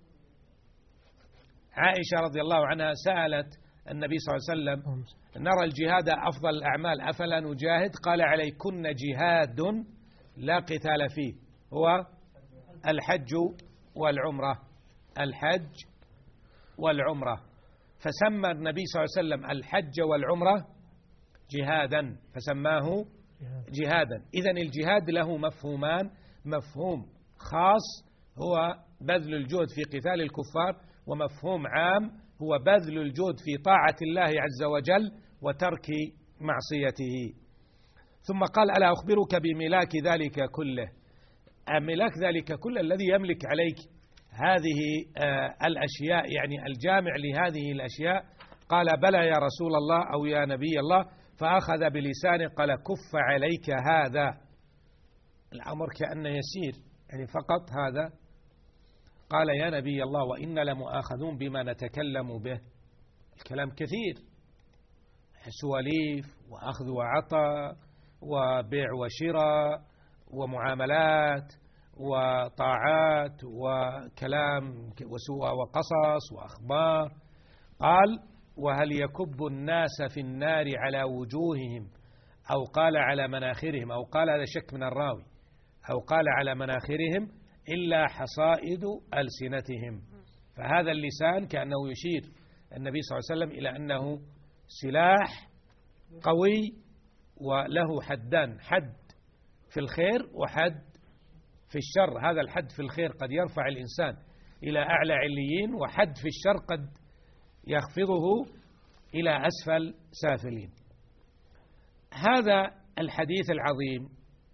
عائشة رضي الله عنها سألت النبي صلى الله عليه وسلم: نرى الجهاد أفضل الأعمال أفلا نجاهد؟ قال: عليكن جهاد لا قتال فيه، هو الحج والعمرة. الحج والعمرة. فسمى النبي صلى الله عليه وسلم الحج والعمرة جهادا، فسماه جهادا. إذن الجهاد له مفهومان: مفهوم خاص هو بذل الجهد في قتال الكفار، ومفهوم عام هو بذل الجهد في طاعة الله عز وجل وترك معصيته. ثم قال: ألا أخبرك بملاك ذلك كله؟ ملاك ذلك كله الذي يملك عليك هذه الأشياء، يعني الجامع لهذه الأشياء. قال: بلى يا رسول الله أو يا نبي الله. فأخذ بلسانه قال: كف عليك هذا. الأمر كأنه يسير، يعني فقط هذا. قال: يا نبي الله وإنا لمؤاخذون بما نتكلم به. الكلام كثير، سواليف وأخذ وعطاء وبيع وشراء ومعاملات وطاعات وكلام وقصص وأخبار. قال: وهل يكب الناس في النار على وجوههم، أو قال على مناخرهم، أو قال هذا شك من الراوي، أو قال على مناخرهم إلا حصائد ألسنتهم. فهذا اللسان كأنه يشير النبي صلى الله عليه وسلم إلى أنه سلاح قوي وله حدان: حد في الخير وحد في الشر. هذا الحد في الخير قد يرفع الإنسان إلى أعلى عليين، وحد في الشر قد يخفضه إلى أسفل سافلين. هذا الحديث العظيم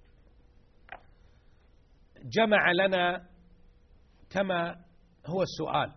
جمع لنا كما هو السؤال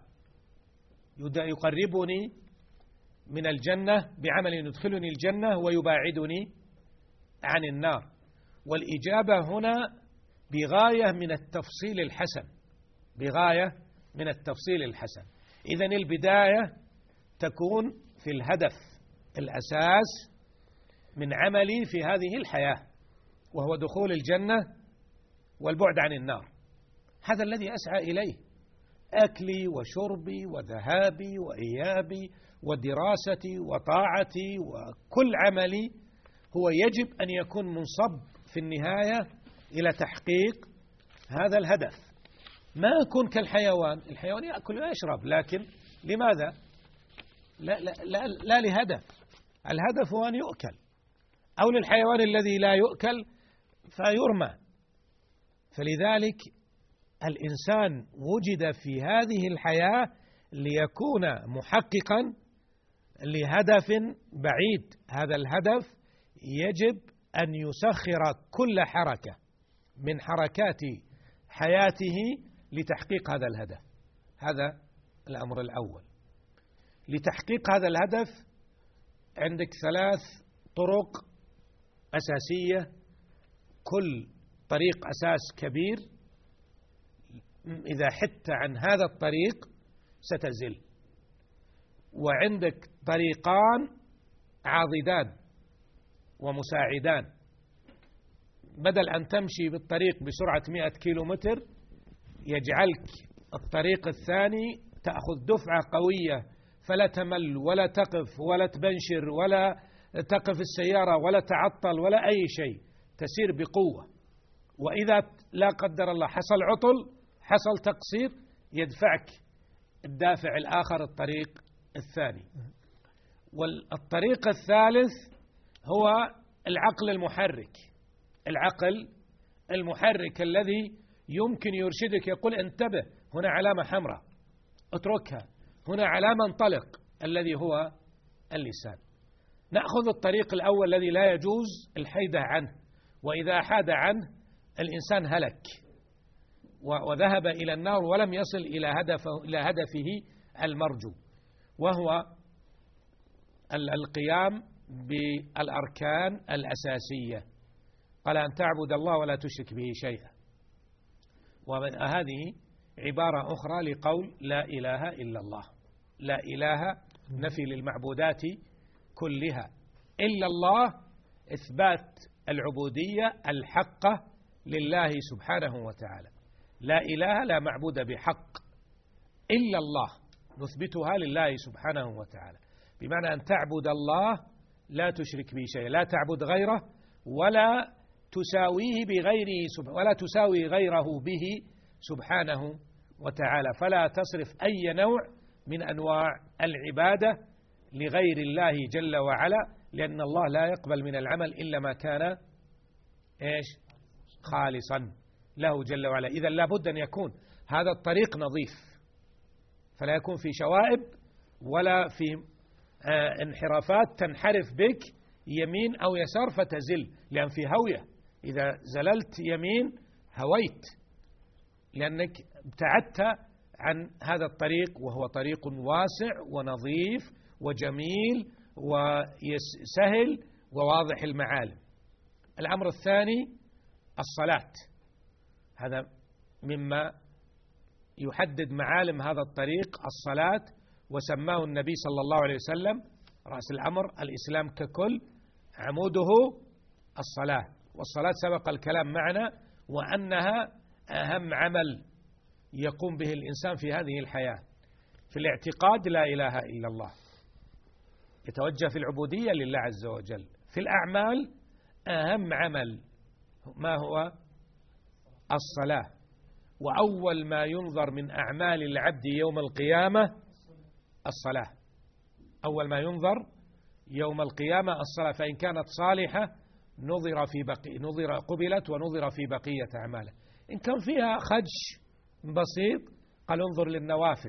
يقربني من الجنة بعمل يدخلني الجنة ويباعدني عن النار. والإجابة هنا بغاية من التفصيل الحسن، بغاية من التفصيل الحسن. إذن البداية تكون في الهدف الأساس من عملي في هذه الحياة، وهو دخول الجنة والبعد عن النار. هذا الذي أسعى إليه: أكلي وشربي وذهابي وإيابي ودراستي وطاعتي، وكل عملي هو يجب أن يكون منصب في النهاية إلى تحقيق هذا الهدف. ما أكون كالحيوان. الحيوان يأكل ويشرب، لكن لماذا؟ لا لهدف. الهدف هو أن يؤكل، أو للحيوان الذي لا يؤكل فيرمى. فلذلك الإنسان وجد في هذه الحياة ليكون محققا لهدف بعيد. هذا الهدف يجب أن يسخر كل حركة من حركات حياته لتحقيق هذا الهدف. هذا الأمر الأول. لتحقيق هذا الهدف عندك 3 طرق أساسية، كل طريق أساس كبير إذا حدت عن هذا الطريق ستزل. وعندك طريقان عاضدان ومساعدان، بدل أن تمشي بالطريق بسرعة 100 كيلومتر يجعلك الطريق الثاني تأخذ دفعة قوية فلا تمل ولا تقف ولا تبنشر ولا تقف السيارة ولا تعطل ولا أي شيء، تسير بقوة. وإذا لا قدر الله حصل عطل، حصل تقصير، يدفعك الدافع الآخر الطريق الثاني. والطريق الثالث هو العقل المحرك، العقل المحرك الذي يمكن يرشدك، يقول انتبه، هنا علامة حمراء اتركها، هنا علامة انطلق، الذي هو اللسان. نأخذ الطريق الأول الذي لا يجوز الحيدة عنه، وإذا حاد عنه الإنسان هلك وذهب إلى النار ولم يصل إلى هدفه المرجو، وهو القيام بالأركان الأساسية. قال أن تعبد الله ولا تشرك به شيئا، وهذه عبارة أخرى لقول لا إله إلا الله. لا إله نفي للمعبودات كلها، إلا الله إثبات العبودية الحقة لله سبحانه وتعالى. لا إله لا معبود بحق إلا الله، نثبتها لله سبحانه وتعالى، بمعنى أن تعبد الله لا تشرك به شيئا، لا تعبد غيره ولا تساويه بغيره، ولا تساوي غيره به سبحانه وتعالى، فلا تصرف أي نوع من أنواع العبادة لغير الله جل وعلا، لأن الله لا يقبل من العمل إلا ما كان خالصا له جل وعلا. إذا لابد أن يكون هذا الطريق نظيف، فلا يكون في شوائب ولا في انحرافات تنحرف بك يمين أو يسار فتزل، لأن في هوية، إذا زللت يمين هويت، لأنك ابتعدت عن هذا الطريق، وهو طريق واسع ونظيف وجميل وسهل وواضح المعالم. الأمر الثاني الصلاة، هذا مما يحدد معالم هذا الطريق، الصلاة، وسماه النبي صلى الله عليه وسلم رأس الأمر، الإسلام ككل عموده الصلاة. والصلاة سبق الكلام معنا وأنها أهم عمل يقوم به الإنسان في هذه الحياة. في الاعتقاد لا إله إلا الله، يتوجه في العبودية لله عز وجل. في الأعمال أهم عمل ما هو؟ الصلاة. وأول ما ينظر من أعمال العبد يوم القيامة الصلاة، أول ما ينظر يوم القيامة الصلاة، فإن كانت صالحة نظر قبلت ونظر في بقية أعماله. إن كان فيها خدش بسيط قال انظر للنوافل،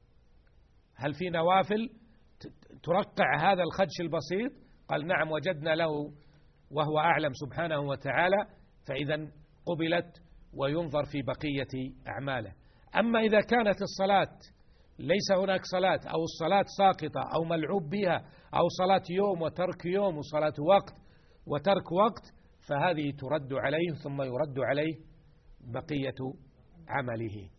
هل في نوافل ترقع هذا الخدش البسيط؟ قال نعم وجدنا له وهو أعلم سبحانه وتعالى، فإذا قبلت وينظر في بقية أعماله. أما إذا كانت الصلاة ليس هناك صلاة، أو الصلاة ساقطة أو ملعوب بها، أو صلاة يوم وترك يوم، وصلاة وقت وترك وقت، فهذه ترد عليه ثم يرد عليه بقية عمله.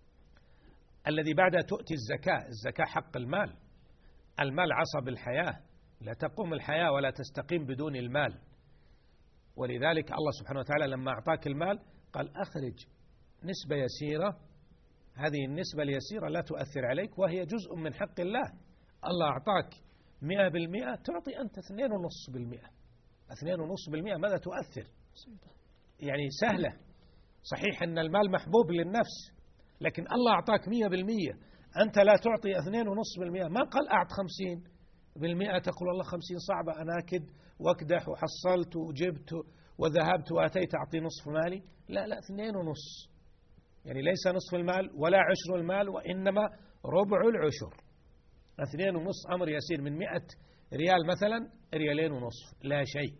الذي بعدها تؤتي الزكاة. الزكاة حق المال، المال عصب الحياة، لا تقوم الحياة ولا تستقيم بدون المال. ولذلك الله سبحانه وتعالى لما أعطاك المال قال أخرج نسبة يسيرة، هذه النسبة اليسيرة لا تؤثر عليك وهي جزء من حق الله. الله أعطاك 100%، تعطي أنت 2.5%. 2.5% ماذا تؤثر؟ يعني سهلة. صحيح أن المال محبوب للنفس، لكن الله أعطاك 100%، أنت لا تعطي 2.5%. ما قال أعط 50%، تقول الله 50 صعبة، أنا أكد واكدح وحصلت وجبت وذهبت وأتيت أعطي نصف مالي. لا 2.5، يعني ليس نصف المال ولا عشر المال، وإنما ربع العشر. 2.5 أمر يسير، من 100 ريال مثلا 2.5 ريال لا شيء.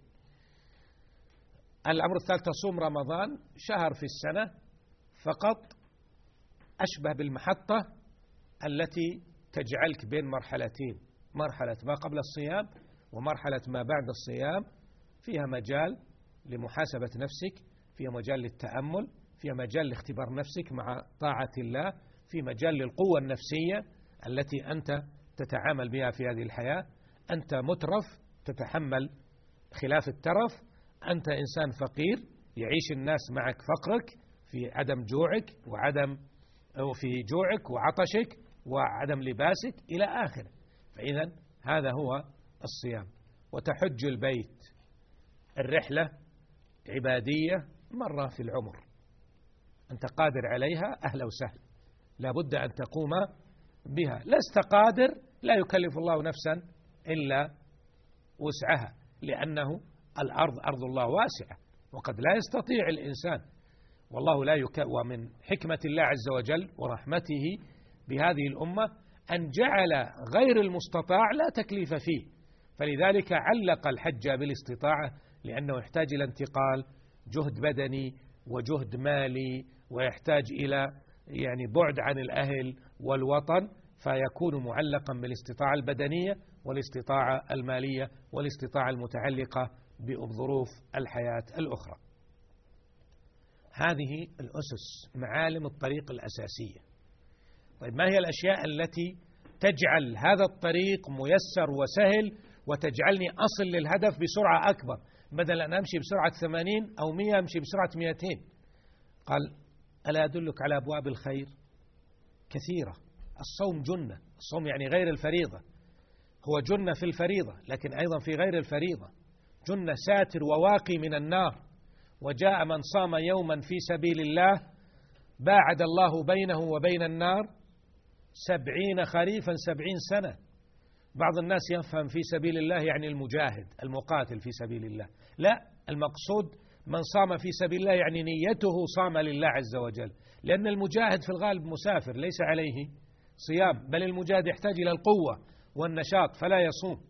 الأمر الثالث تصوم رمضان، شهر في السنة فقط، أشبه بالمحطة التي تجعلك بين مرحلتين، مرحلة ما قبل الصيام ومرحلة ما بعد الصيام، فيها مجال لمحاسبة نفسك، فيها مجال للتأمل، فيها مجال لاختبار نفسك مع طاعة الله، في مجال للقوة النفسية التي أنت تتعامل بها في هذه الحياة. أنت مترف تتحمل خلاف الترف، أنت إنسان فقير يعيش الناس معك فقرك في عدم جوعك أو في جوعك وعطشك وعدم لباسك إلى آخره. فإذا هذا هو الصيام. وتحج البيت، الرحلة عبادية مرة في العمر، أنت قادر عليها أهلا وسهلا، لابد أن تقوم بها. لست قادر، لا يكلف الله نفسا إلا وسعها، لأنه الأرض أرض الله واسعة، وقد لا يستطيع الإنسان، والله لا ومن حكمة الله عز وجل ورحمته بهذه الأمة أن جعل غير المستطاع لا تكليف فيه، فلذلك علق الحج بالاستطاعة، لأنه يحتاج إلى انتقال جهد بدني وجهد مالي، ويحتاج إلى بعد عن الأهل والوطن، فيكون معلقا بالاستطاعة البدنية والاستطاعة المالية والاستطاعة المتعلقة بظروف الحياة الأخرى. هذه الأسس، معالم الطريق الأساسية. طيب، ما هي الأشياء التي تجعل هذا الطريق ميسر وسهل وتجعلني أصل للهدف بسرعة أكبر، بدل أن أمشي بسرعة 80 أو 100 أمشي بسرعة 200؟ قال: ألا أدلك على أبواب الخير كثيرة. الصوم جنة، الصوم يعني غير الفريضة، هو جنة في الفريضة لكن أيضا في غير الفريضة، جنة ساتر وواقي من النار. وجاء من صام يوما في سبيل الله باعد الله بينه وبين النار 70 خريفا 70 سنة. بعض الناس يفهم في سبيل الله يعني المجاهد المقاتل في سبيل الله، لا، المقصود من صام في سبيل الله يعني نيته صام لله عز وجل، لأن المجاهد في الغالب مسافر ليس عليه صيام، بل المجاهد يحتاج إلى القوة والنشاط فلا يصوم.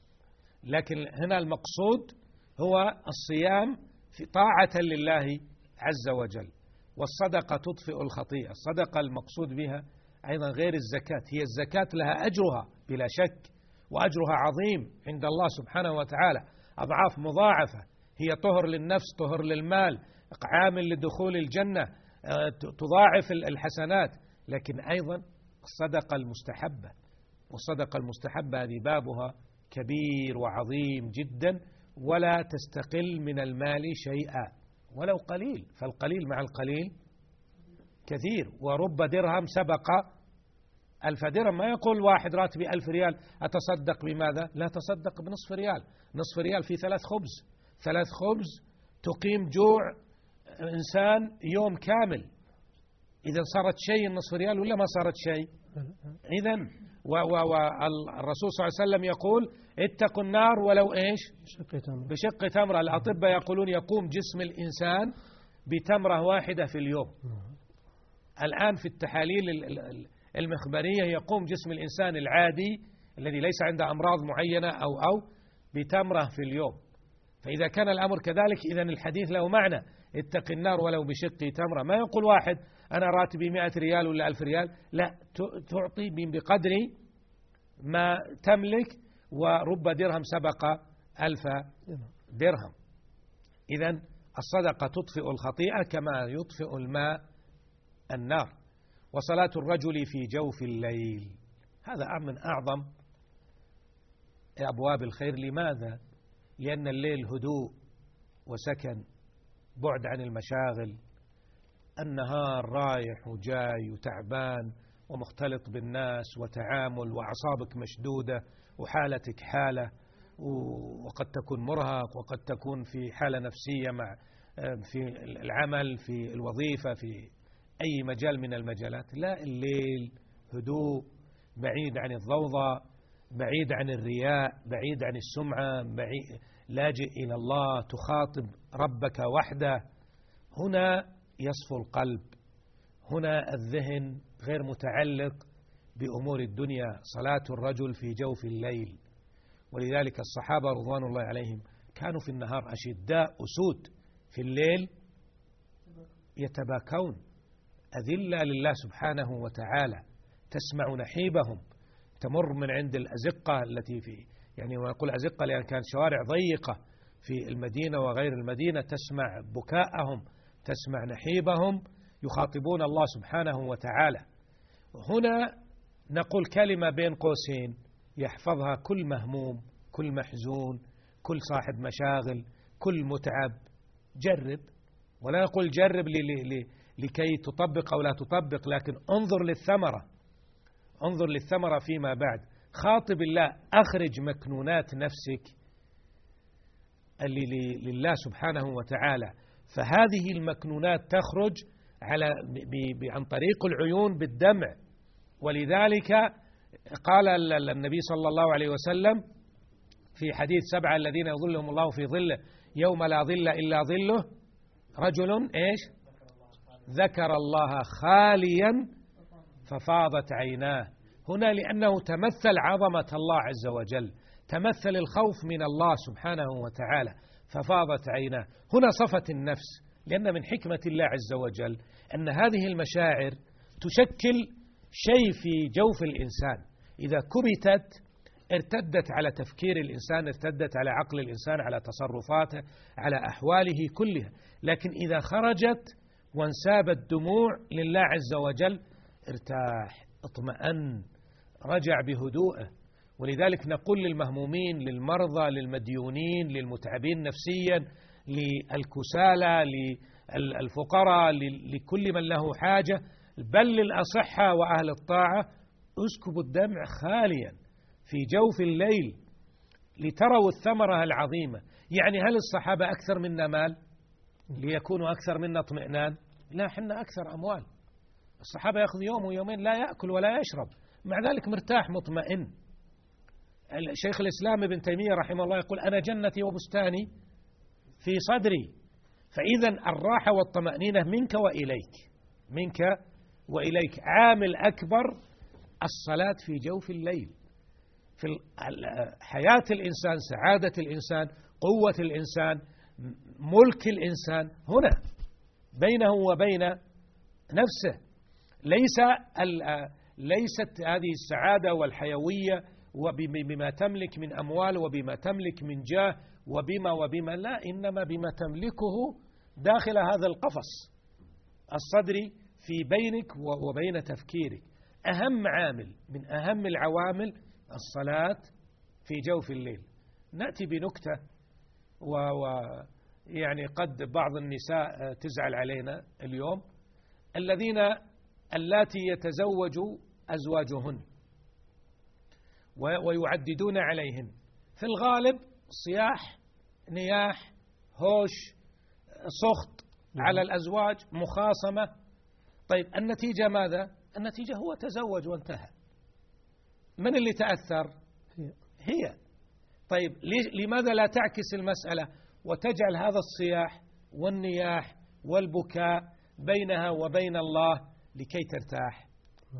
لكن هنا المقصود هو الصيام في طاعة لله عز وجل. والصدقة تطفئ الخطيئة، الصدقة المقصود بها أيضا غير الزكاة، هي الزكاة لها أجرها بلا شك، وأجرها عظيم عند الله سبحانه وتعالى، أضعاف مضاعفة، هي طهر للنفس، طهر للمال، عامل لدخول الجنة، تضاعف الحسنات. لكن أيضا الصدقة المستحبة، والصدقة المستحبة هذه بابها كبير وعظيم جدا، ولا تستقل من المال شيئا ولو قليل، فالقليل مع القليل كثير. ورب درهم سبق 1000 درهم. ما يقول واحد راتبي 1000 ريال أتصدق بماذا؟ لا، تصدق بنصف ريال، نصف ريال في 3 خبز، 3 خبز تقيم جوع إنسان يوم كامل. إذا صارت شيء نصف ريال ولا ما صارت شيء؟ إذن والرسول صلى الله عليه وسلم يقول: اتقوا النار ولو إيش؟ بشق تمرة. الأطباء يقولون يقوم جسم الإنسان بتمرة واحدة في اليوم. الآن في التحاليل المخبرية يقوم جسم الإنسان العادي الذي ليس عنده أمراض معينة أو بتمرة في اليوم. فإذا كان الأمر كذلك إذن الحديث له معنى، اتق النار ولو بشق تمرة. ما يقول واحد أنا راتبي 100 ريال ولا 1000 ريال، لا، تعطي بقدر ما تملك، ورب درهم سبق 1000 درهم. إذن الصدقة تطفئ الخطيئة كما يطفئ الماء النار. وصلاة الرجل في جوف الليل، هذا من أعظم أبواب الخير. لماذا؟ لأن الليل هدوء وسكن، بعد عن المشاغل، النهار رايح وجاي وتعبان ومختلط بالناس وتعامل، وأعصابك مشدودة وحالتك حالة، وقد تكون مرهق وقد تكون في حالة نفسية في العمل، في الوظيفة، في أي مجال من المجالات. لا، الليل هدوء، بعيد عن الضوضاء، بعيد عن الرياء، بعيد عن السمعة، لاجئ إلى الله، تخاطب ربك وحده. هنا يصفو القلب، هنا الذهن غير متعلق بأمور الدنيا. صلاة الرجل في جوف الليل. ولذلك الصحابة رضوان الله عليهم كانوا في النهار أشداء أسود، في الليل يتباكون أذلة لله سبحانه وتعالى، تسمع نحيبهم، تمر من عند الأزقة التي في، ويقول أزقة لأن كانت شوارع ضيقة، في المدينة وغير المدينة تسمع بكاءهم، تسمع نحيبهم، يخاطبون الله سبحانه وتعالى. هنا نقول كلمة بين قوسين يحفظها كل مهموم، كل محزون، كل صاحب مشاغل، كل متعب: جرب. ولا نقول جرب لكي تطبق أو لا تطبق، لكن انظر للثمرة، انظر للثمرة فيما بعد. خاطب الله: أخرج مكنونات نفسك اللي لله سبحانه وتعالى. فهذه المكنونات تخرج عن طريق العيون بالدمع. ولذلك قال النبي صلى الله عليه وسلم في حديث 7 الذين يظلهم الله في ظله يوم لا ظل إلا ظله: رجل إيش؟ ذكر الله خاليا ففاضت عيناه. هنا لأنه تمثل عظمة الله عز وجل، تمثل الخوف من الله سبحانه وتعالى، ففاضت عيناه. هنا صفت النفس، لأن من حكمة الله عز وجل أن هذه المشاعر تشكل شيء في جوف الإنسان. إذا كبتت ارتدت على تفكير الإنسان، ارتدت على عقل الإنسان، على تصرفاته، على أحواله كلها. لكن إذا خرجت وانسابت دموع لله عز وجل ارتاح، اطمأن، رجع بهدوءه. ولذلك نقول للمهمومين، للمرضى، للمديونين، للمتعبين نفسيا، للكسالى، للفقراء، لكل من له حاجة، بل للأصحة وأهل الطاعة: اسكبوا الدمع خاليا في جوف الليل لتروا الثمرة العظيمة. يعني هل الصحابة أكثر منا مال ليكونوا أكثر منا اطمئنان؟ لا، حنا أكثر أموال. الصحابة يأخذ يوم ويومين لا يأكل ولا يشرب، مع ذلك مرتاح مطمئن. شيخ الإسلام ابن تيمية رحمه الله يقول: أنا جنتي وبستاني في صدري. فإذا الراحة والطمأنينة منك وإليك، منك وإليك. عامل أكبر الصلاة في جوف الليل، في حياة الإنسان، سعادة الإنسان، قوة الإنسان، ملك الإنسان، هنا بينه وبين نفسه. ليست هذه السعادة والحيوية وبما تملك من أموال وبما تملك من جاه وبما لا، إنما بما تملكه داخل هذا القفص الصدري في بينك وبين تفكيرك. أهم عامل من أهم العوامل الصلاة في جوف الليل. نأتي بنكتة، ويعني قد بعض النساء تزعل علينا اليوم: اللاتي يتزوج أزواجهن ويعددون عليهن، في الغالب صياح، نياح، هوش، سخط على الأزواج، مخاصمة. طيب النتيجة ماذا؟ النتيجة هو تزوج وانتهى. من اللي تأثر؟ هي. طيب لماذا لا تعكس المسألة وتجعل هذا الصياح والنياح والبكاء بينها وبين الله لكي ترتاح؟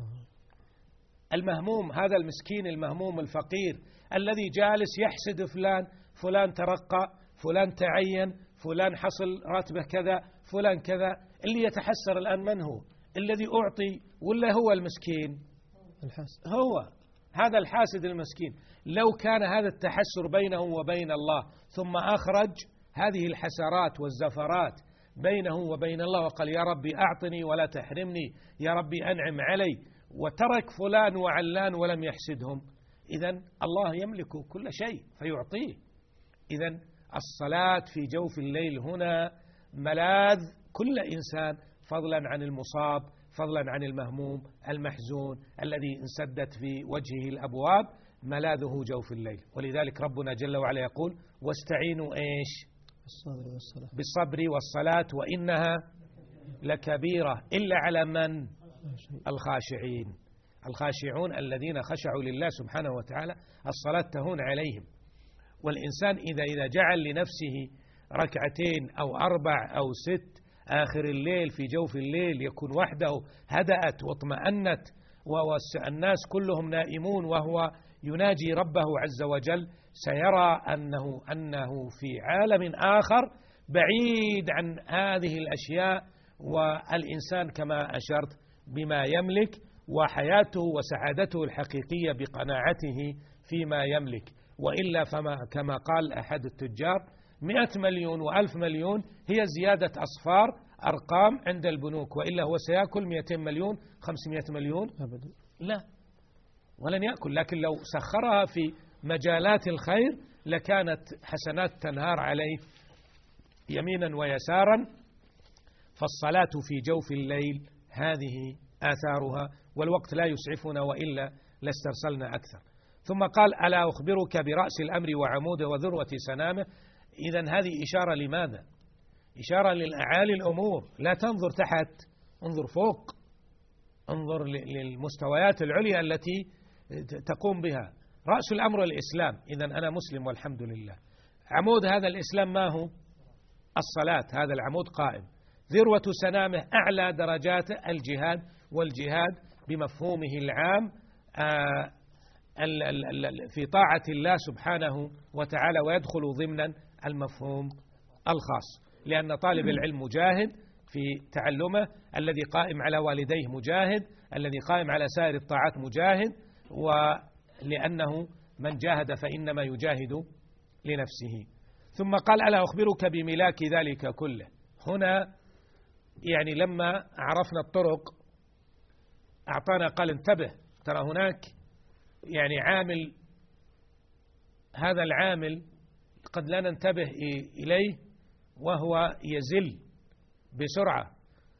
المهموم، هذا المسكين المهموم الفقير الذي جالس يحسد فلان ترقى، فلان تعين، فلان حصل راتبه كذا، فلان كذا، اللي يتحسر الآن من هو؟ الذي أعطي ولا هو المسكين؟ الحاسد. هو هذا الحاسد المسكين. لو كان هذا التحسر بينه وبين الله، ثم أخرج هذه الحسرات والزفرات بينه وبين الله وقال: يا ربي أعطني ولا تحرمني، يا ربي أنعم علي، وترك فلان وعلان ولم يحسدهم، إذن الله يملك كل شيء فيعطيه. إذن الصلاة في جوف الليل هنا ملاذ كل إنسان، فضلا عن المصاب، فضلا عن المهموم المحزون الذي انسدت في وجهه الأبواب، ملاذه جوف الليل. ولذلك ربنا جل وعلا يقول: واستعينوا إيش؟ بالصبر والصلاة وإنها لكبيرة إلا على من؟ الخاشعين. الخاشعون الذين خشعوا لله سبحانه وتعالى الصلاة تهون عليهم. والإنسان إذا جعل لنفسه ركعتين أو 4 أو 6 آخر الليل في جوف الليل، يكون وحده، هدأت واطمأنت والناس كلهم نائمون وهو يناجي ربه عز وجل، سيرى أنه في عالم آخر بعيد عن هذه الأشياء. والإنسان كما أشرت بما يملك، وحياته وسعادته الحقيقية بقناعته فيما يملك. وإلا فما كما قال أحد التجار: 100 مليون و1000 مليون هي زيادة أصفار أرقام عند البنوك، وإلا هو سيأكل 200 مليون 500 مليون أبدا لا، ولن يأكل. لكن لو سخرها في مجالات الخير لكانت حسنات تنهار عليه يمينا ويسارا. فالصلاة في جوف الليل هذه آثارها، والوقت لا يسعفنا وإلا لاسترسلنا أكثر. ثم قال: ألا أخبرك برأس الأمر وعموده وذروة سنامه. إذن هذه إشارة لماذا؟ إشارة للأعالي الأمور، لا تنظر تحت، انظر فوق، انظر للمستويات العليا التي تقوم بها. رأس الأمر الإسلام، إذن أنا مسلم والحمد لله. عمود هذا الإسلام ما هو؟ الصلاة، هذا العمود قائم. ذروة سنامه أعلى درجات الجهاد، والجهاد بمفهومه العام في طاعة الله سبحانه وتعالى، ويدخل ضمن المفهوم الخاص، لأن طالب العلم مجاهد في تعلمه، الذي قائم على والديه مجاهد، الذي قائم على سائر الطاعات مجاهد، ولأنه من جاهد فإنما يجاهد لنفسه. ثم قال: ألا أخبرك بملاك ذلك كله. هنا يعني لما عرفنا الطرق أعطانا، قال: انتبه، ترى هناك يعني عامل، هذا العامل قد لا ننتبه إليه، وهو يزل بسرعة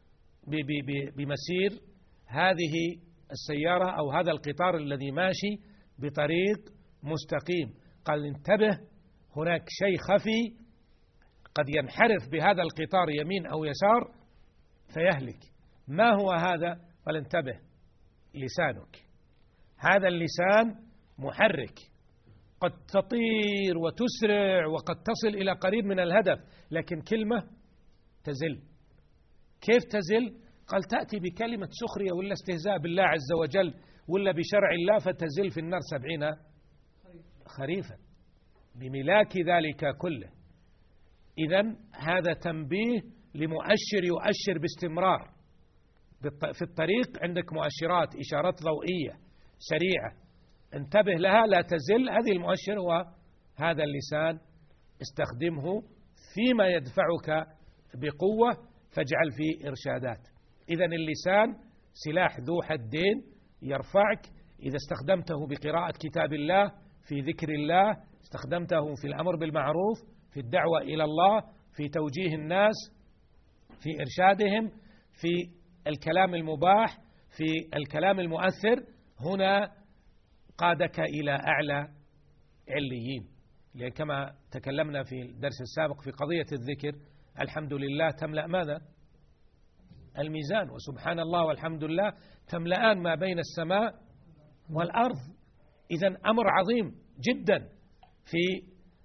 بمسير هذه السيارة أو هذا القطار الذي ماشي بطريق مستقيم. قال: انتبه، هناك شيء خفي قد ينحرف بهذا القطار يمين أو يسار فيهلك. ما هو هذا؟ قال: انتبه، لسانك. هذا اللسان محرك، قد تطير وتسرع وقد تصل إلى قريب من الهدف، لكن كلمة تزل. كيف تزل؟ قال: تأتي بكلمة سخرية ولا استهزاء بالله عز وجل ولا بشرع الله فتزل في النار 70 خريفا بملاك ذلك كله. إذن هذا تنبيه لمؤشر يؤشر باستمرار. في الطريق عندك مؤشرات، إشارات ضوئية سريعة، انتبه لها لا تزل. هذه المؤشر هو هذا اللسان، استخدمه فيما يدفعك بقوة، فاجعل فيه إرشادات. إذن اللسان سلاح ذو حدين يرفعك، إذا استخدمته بقراءة كتاب الله، في ذكر الله، استخدمته في الأمر بالمعروف، في الدعوة إلى الله، في توجيه الناس، في إرشادهم، في الكلام المباح، في الكلام المؤثر، هنا قادك إلى أعلى عليين. لأن كما تكلمنا في الدرس السابق في قضية الذكر، الحمد لله تملأ ماذا؟ الميزان، وسبحان الله والحمد لله تملأان ما بين السماء والأرض. إذن أمر عظيم جدا في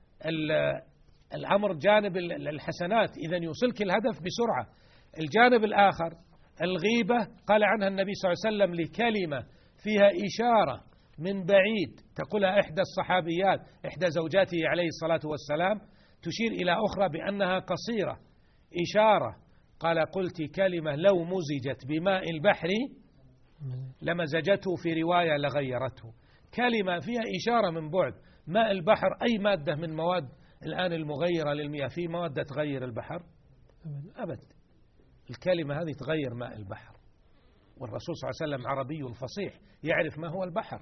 الأمر جانب الحسنات، إذن يوصلك الهدف بسرعة. الجانب الآخر الغيبة، قال عنها النبي صلى الله عليه وسلم لكلمة فيها إشارة من بعيد، تقولها إحدى الصحابيات، إحدى زوجاته عليه الصلاة والسلام، تشير إلى أخرى بأنها قصيرة، إشارة. قال: قلت كلمة لو مزجت بماء البحر لمزجته، في رواية لغيرته. كلمة فيها إشارة من بعد. ماء البحر أي مادة من مواد الآن المغيرة للمياه، في مواد تغير البحر؟ أبد. الكلمة هذه تغير ماء البحر، والرسول صلى الله عليه وسلم عربي فصيح يعرف ما هو البحر.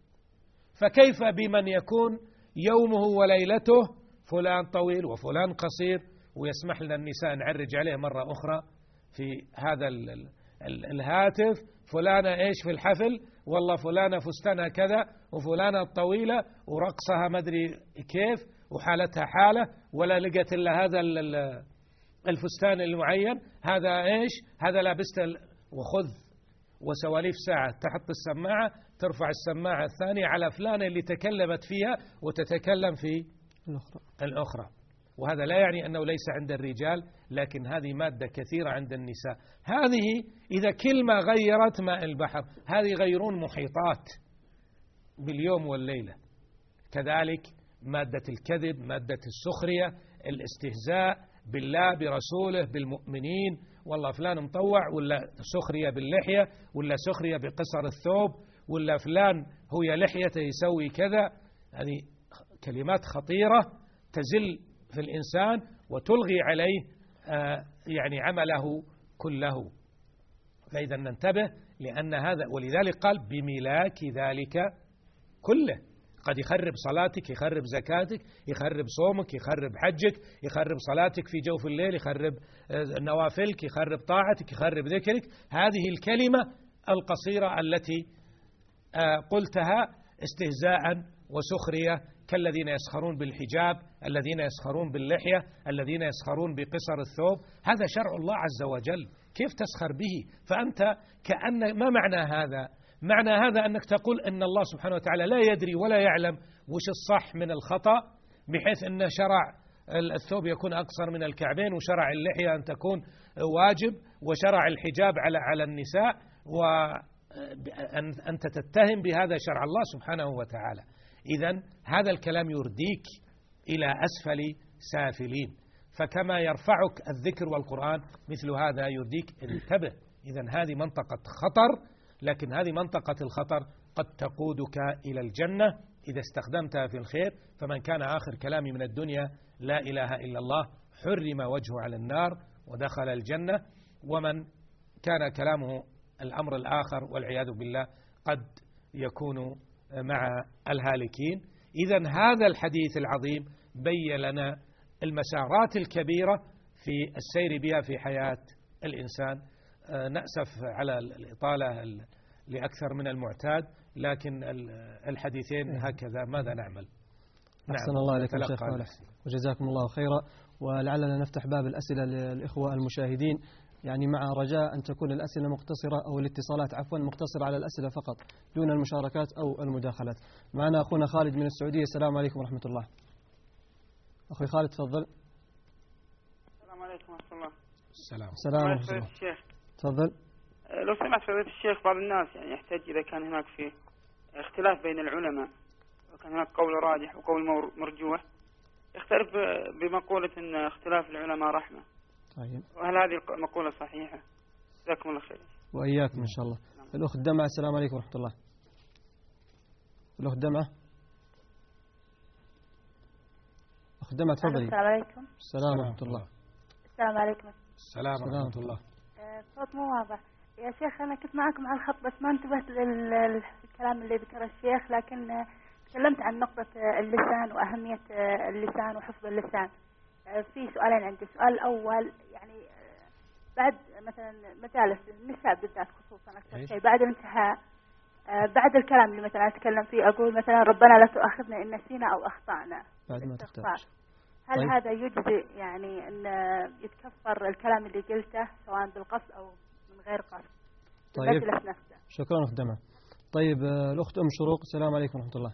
فكيف بمن يكون يومه وليلته فلان طويل وفلان قصير، ويسمح لنا النساء نعرج عليه مرة أخرى في هذا الهاتف، فلانة إيش في الحفل، والله فلانة فستانها كذا، وفلانة طويلة ورقصها مدري كيف، وحالتها حالة، ولا لقت إلا هذا الفستان المعين، هذا إيش، هذا لابست وخذ وسواليف ساعة، تحط السماعة، ترفع السماعة الثانية على فلانة اللي تكلمت فيها وتتكلم في الأخرى. وهذا لا يعني أنه ليس عند الرجال، لكن هذه مادة كثيرة عند النساء. هذه إذا كلمة غيرت ماء البحر، هذه يغيرون محيطات باليوم والليلة. كذلك مادة الكذب، مادة السخرية، الاستهزاء بالله برسوله بالمؤمنين، والله فلان مطوع، ولا سخرية باللحية، ولا سخرية بقصر الثوب، ولا فلان هو لحيته يسوي كذا. هذه كلمات خطيرة تزل في الإنسان وتلغي عليه يعني عمله كله. فإذا ننتبه، لأن هذا، ولذلك قال بملاك ذلك كله. قد يخرب صلاتك، يخرب زكاتك، يخرب صومك، يخرب حجك، يخرب صلاتك في جوف الليل، يخرب نوافلك، يخرب طاعتك، يخرب ذكرك. هذه الكلمة القصيرة التي قلتها استهزاء وسخرية، كالذين يسخرون بالحجاب، الذين يسخرون باللحية، الذين يسخرون بقصر الثوب. هذا شرع الله عز وجل، كيف تسخر به؟ فأنت كأن ما معنى هذا؟ معنى هذا أنك تقول أن الله سبحانه وتعالى لا يدري ولا يعلم وش الصح من الخطأ، بحيث أن شرع الثوب يكون أقصر من الكعبين، وشرع اللحية أن تكون واجب، وشرع الحجاب على النساء، وأنت تتهم بهذا شرع الله سبحانه وتعالى. إذن هذا الكلام يرديك إلى أسفل سافلين. فكما يرفعك الذكر والقرآن، مثل هذا يرديك. انتبه، إذن هذه منطقة خطر، لكن هذه منطقة الخطر قد تقودك إلى الجنة إذا استخدمتها في الخير. فمن كان آخر كلامي من الدنيا لا إله إلا الله حرم وجهه على النار ودخل الجنة. ومن كان كلامه الأمر الآخر والعياذ بالله قد يكون مع الهالكين. إذن هذا الحديث العظيم بين لنا المسارات الكبيرة في السير بها في حياة الإنسان. نأسف على الإطالة لأكثر من المعتاد، لكن الحديثين هكذا، ماذا نعمل؟ أحسن الله عليكم شيخ صالح، وجزاكم الله خيرا. ولعلنا نفتح باب الأسئلة للإخوة المشاهدين، يعني مع رجاء أن تكون الأسئلة مقتصرة، أو الاتصالات عفوا مقتصرة على الأسئلة فقط دون المشاركات أو المداخلات. معنا أخونا خالد من السعودية. السلام عليكم ورحمة الله. أخوي خالد تفضل. السلام عليكم ورحمة الله. السلام ورحمة الله. تفضل. لو سمعت فضيلة الشيخ، بعض الناس يعني يحتاج إذا كان هناك في اختلاف بين العلماء، وكان هناك قول راجح وقول مرجوح، يختلف بمقولة أن اختلاف العلماء رحمة. طيب، وهل هذه المقولة صحيحة؟ جزاكم الله خير. وإياكم إن شاء الله. الأخت دمعة. السلام عليكم ورحمة الله. الأخت دمعة. أخت دمعة تفضلي. السلام عليكم. السلام ورحمة الله. السلام عليكم. السلام ورحمة الله. صوت مو واضح يا شيخ. أنا كنت معكم على الخط بس ما انتبهت للكلام اللي ذكره الشيخ، لكن تكلمت عن نقطة اللسان وأهمية اللسان وحفظ اللسان. في سؤالين عندي. السؤال الأول، يعني بعد مثلا مجالس النساء بالذات خصوصا أكثر شيء، بعد الانتهاء، بعد الكلام اللي مثلا أتكلم فيه أقول مثلا ربنا لا تؤاخذنا إن نسينا أو أخطأنا، بعد ما تختار، هل طيب. هذا يجزئ يعني أن يتكفر الكلام اللي قلته سواء بالقصد أو من غير قصد؟ طيب، شكرا أخت دمعة. طيب الأخت أم شروق. السلام عليكم ورحمة الله.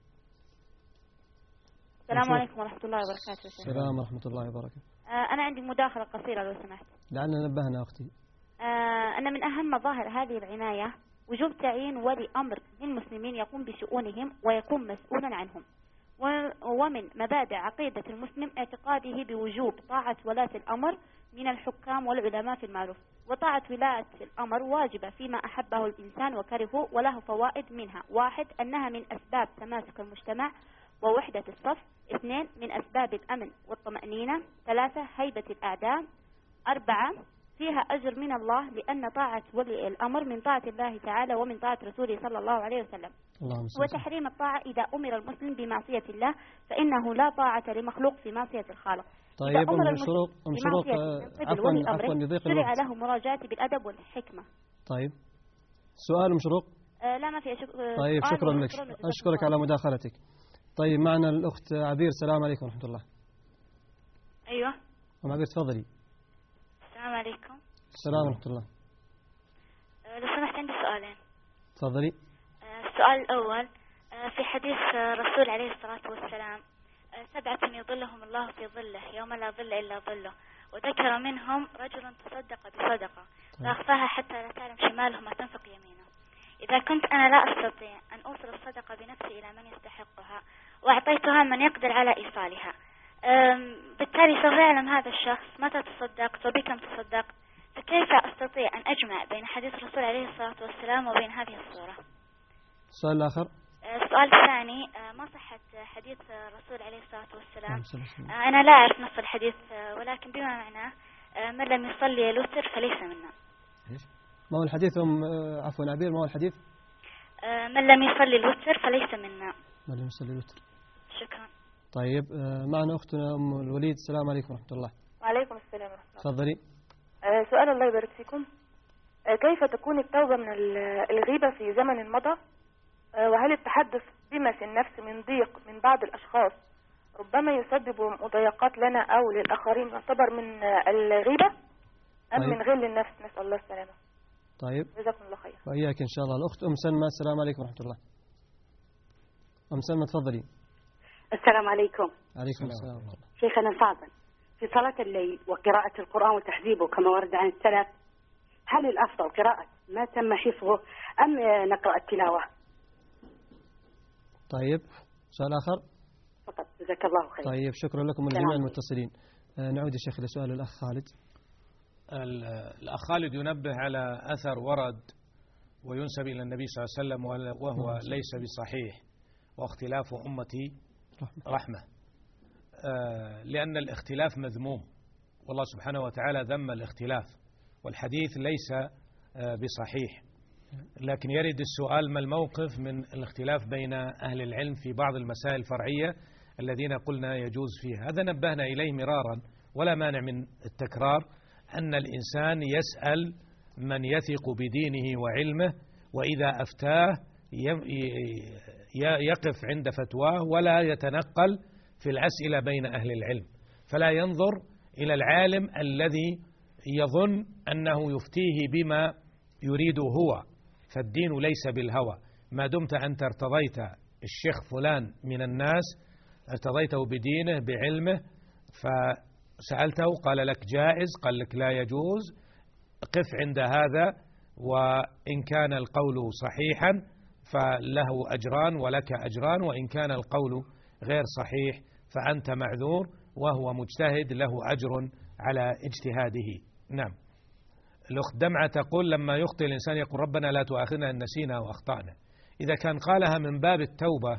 السلام عليكم ورحمة الله وبركاته. السلام ورحمة الله وبركاته. أنا عندي مداخلة قصيرة لو سمحت. لعلنا نبهنا أختي. أن من أهم مظاهر هذه العناية وجوب تعيين ولي أمر للمسلمين يقوم بشؤونهم ويكون مسؤولا عنهم. ومن مبادئ عقيدة المسلم اعتقاده بوجوب طاعة ولاة الأمر من الحكام والعلماء في المعروف، وطاعة ولاة الأمر واجبة فيما أحبه الإنسان وكرهه، وله فوائد منها: 1. أنها من أسباب تماسك المجتمع ووحدة الصف. 2. من أسباب الأمن والطمأنينة. 3. هيبة الأعداء. 4. فيها أجر من الله، لأن طاعة ولي الأمر من طاعة الله تعالى ومن طاعة رسوله صلى الله عليه وسلم. وتحريم الطاعة إذا أمر المسلم بمعصية الله، فإنه لا طاعة لمخلوق في معصية الخالق. طيب أم شروق عفوا لضيق شرع الوقت له مراجعة بالأدب والحكمة. طيب سؤال أم شروق. لا ما في طيب شكرا لك، أشكرك على مداخلتك. طيب معنا الأخت عبير. السلام عليكم ورحمة الله. أيوة أم عبير تفضلي. السلام عليكم. السلام ورحمة الله. لو سمحت عندي سؤالين. تفضلي. السؤال الأول، في حديث الرسول عليه الصلاة والسلام 7 يظلهم الله في ظله يوم لا ظل إلا ظله، وذكر منهم رجل تصدق بصدقة فأخفاها حتى لا تعلم شماله ما تنفق يمينه. إذا كنت أنا لا أستطيع أن أوصل الصدقة بنفسي إلى من يستحقها وأعطيتها من يقدر على إيصالها، بالتالي سوف يعلم هذا الشخص متى تصدقت وبكم تصدقت، فكيف أستطيع أن أجمع بين حديث الرسول عليه الصلاة والسلام وبين هذه الصورة؟ السؤال الآخر. السؤال الثاني، ما صحة حديث الرسول عليه الصلاة والسلام. أنا لا أعرف نص الحديث ولكن بما معناه من لم يصلي الوتر فليس منا. ما هو الحديث عفوا عبير، ما هو الحديث؟ من لم يصلي الوتر فليس منا. من لم يصلي الوتر. شكرا. طيب معنا أختنا أم الوليد. السلام عليكم ورحمة الله. وعليكم السلام ورحمة الله. تفضلي. سؤال الله يبارك فيكم. كيف تكون التوبة من الغيبة في زمن مضى؟ وهل التحدث بما في النفس من ضيق من بعض الأشخاص ربما يسبب مضايقات لنا أو للآخرين يعتبر من الغيبة أم طيب. من غل النفس؟ نسأل الله السلامة. طيب جزاكم الله خير. وإياك إن شاء الله. الأخت أم سلمى. السلام عليكم ورحمة الله. أم سلمى تفضلي. السلام عليكم. عليكم السلام ورحمة الله. شيخنا الفاضل، في صلاة الليل وقراءة القرآن وتحذيبه كما ورد عن السلف، هل الأفضل قراءة ما تم حفظه أم نقرأ التلاوة؟ طيب سؤال آخر. فقط. جزاك الله خير. طيب شكرا لكم لجميع المتصلين. نعود يا شيخ لسؤال الأخ خالد. الأخ خالد ينبه على أثر ورد وينسب إلى النبي صلى الله عليه وسلم وهو ليس بصحيح، واختلاف أمتي رحمة. لأن الاختلاف مذموم، والله سبحانه وتعالى ذم الاختلاف، والحديث ليس بصحيح. لكن يرد السؤال: ما الموقف من الاختلاف بين أهل العلم في بعض المسائل الفرعية الذين قلنا يجوز فيها؟ هذا نبهنا إليه مرارا ولا مانع من التكرار، أن الإنسان يسأل من يثق بدينه وعلمه، وإذا أفتاه يقف عند فتواه ولا يتنقل في الأسئلة بين أهل العلم، فلا ينظر إلى العالم الذي يظن أنه يفتيه بما يريده هو، فالدين ليس بالهوى. ما دمت أنت ارتضيت الشيخ فلان من الناس، ارتضيته بدينه بعلمه، فسألته قال لك جائز، قال لك لا يجوز، قف عند هذا، وإن كان القول صحيحا فله أجران ولك أجران، وإن كان القول غير صحيح فأنت معذور وهو مجتهد له أجر على اجتهاده. نعم. الأخت دمعة تقول: لما يخطئ الإنسان يقول ربنا لا تؤاخذنا إن نسينا وأخطأنا. إذا كان قالها من باب التوبة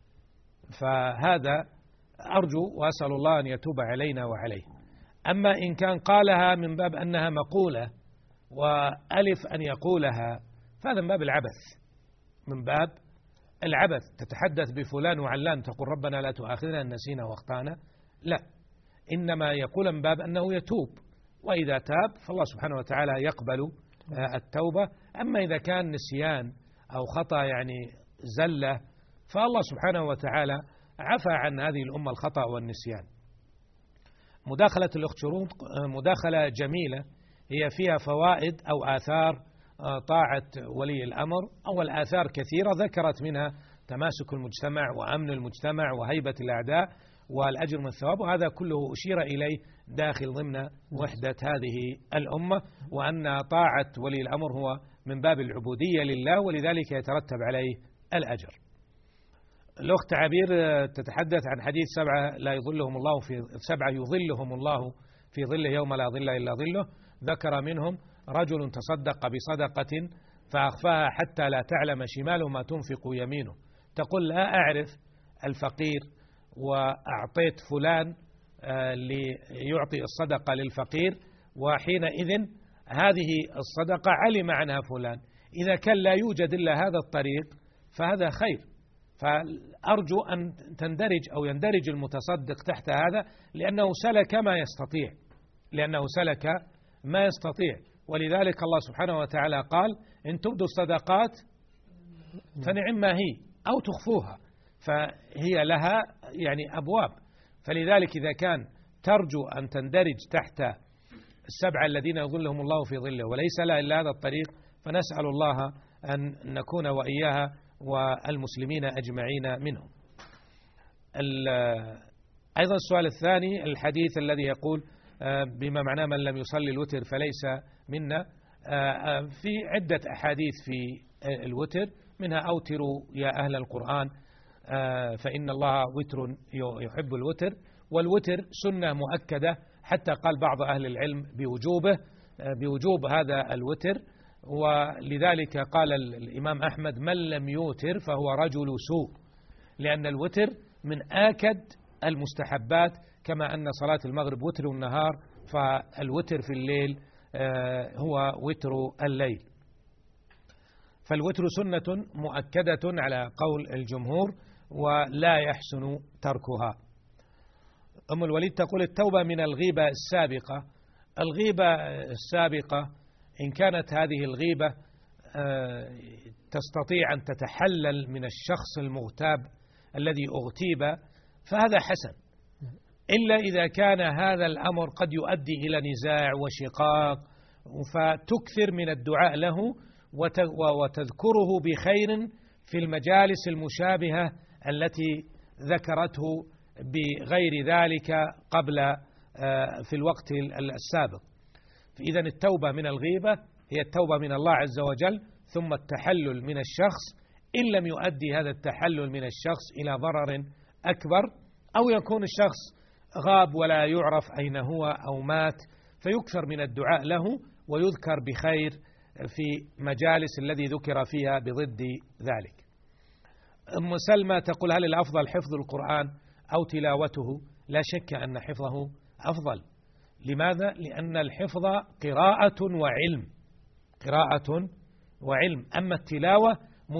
فهذا أرجو وأسأل الله أن يتوب علينا وعليه. أما إن كان قالها من باب أنها مقولة وألف أن يقولها فهذا من باب العبث، من باب العبث. تتحدث بفلان وعلان تقول ربنا لا تؤاخذنا إن نسينا وأخطأنا، لا، إنما يقول من باب أنه يتوب، وإذا تاب فالله سبحانه وتعالى يقبل التوبة. أما إذا كان نسيان أو خطأ يعني زلة فالله سبحانه وتعالى عفى عن هذه الأمة الخطأ والنسيان. مداخلة الأخت شروط مداخلة جميلة، هي فيها فوائد أو آثار طاعة ولي الأمر، أو الآثار كثيرة ذكرت منها تماسك المجتمع وأمن المجتمع وهيبة الأعداء والأجر من الثواب، وهذا كله أشير إليه داخل ضمن وحدة هذه الأمة، وأن طاعة ولي الأمر هو من باب العبودية لله، ولذلك يترتب عليه الأجر. الأخت عبير تتحدث عن حديث سبعة يظلهم الله في ظله يوم لا ظل إلا ظله، ذكر منهم رجل تصدق بصدقة فأخفاها حتى لا تعلم شماله ما تنفق يمينه. تقول لا أعرف الفقير وأعطيت فلان ليعطي الصدقة للفقير، وحينئذ هذه الصدقة علم عنها فلان، إذا كان لا يوجد إلا هذا الطريق فهذا خير، فأرجو أن تندرج أو يندرج المتصدق تحت هذا، لأنه سلك ما يستطيع. ولذلك الله سبحانه وتعالى قال: إن تبدوا الصدقات فنعم ما هي أو تخفوها، فهي لها يعني أبواب. فلذلك إذا كان ترجو أن تندرج تحت السبعة الذين يظلهم الله في ظله وليس لها إلا هذا الطريق، فنسأل الله أن نكون وإياها والمسلمين أجمعين منهم. أيضا السؤال الثاني الحديث الذي يقول بما معناه من لم يصلي الوتر فليس منا. في عدة أحاديث في الوتر، منها أوتروا يا أهل القرآن فإن الله وتر يحب الوتر، والوتر سنة مؤكدة، حتى قال بعض أهل العلم بوجوب هذا الوتر. ولذلك قال الإمام أحمد: من لم يوتر فهو رجل سوء، لأن الوتر من آكد المستحبات، كما أن صلاة المغرب وتر النهار، فالوتر في الليل هو وتر الليل. فالوتر سنة مؤكدة على قول الجمهور ولا يحسن تركها. أم الوليد تقول التوبة من الغيبة السابقة. الغيبة السابقة إن كانت هذه الغيبة تستطيع أن تتحلل من الشخص المغتاب الذي اغتيب فهذا حسن، إلا إذا كان هذا الأمر قد يؤدي إلى نزاع وشقاق، فتكثر من الدعاء له وتذكره بخير في المجالس المشابهة التي ذكرته بغير ذلك قبل في الوقت السابق. فإذا التوبة من الغيبة هي التوبة من الله عز وجل، ثم التحلل من الشخص إن لم يؤدي هذا التحلل من الشخص إلى ضرر أكبر، أو يكون الشخص غاب ولا يعرف أين هو أو مات، فيكثر من الدعاء له ويذكر بخير في مجالس الذي ذكر فيها بضد ذلك. أم سلمى تقول هل الأفضل حفظ القرآن أو تلاوته؟ لا شك أن حفظه أفضل. لماذا؟ لأن الحفظ قراءة وعلم، قراءة وعلم، أما التلاوة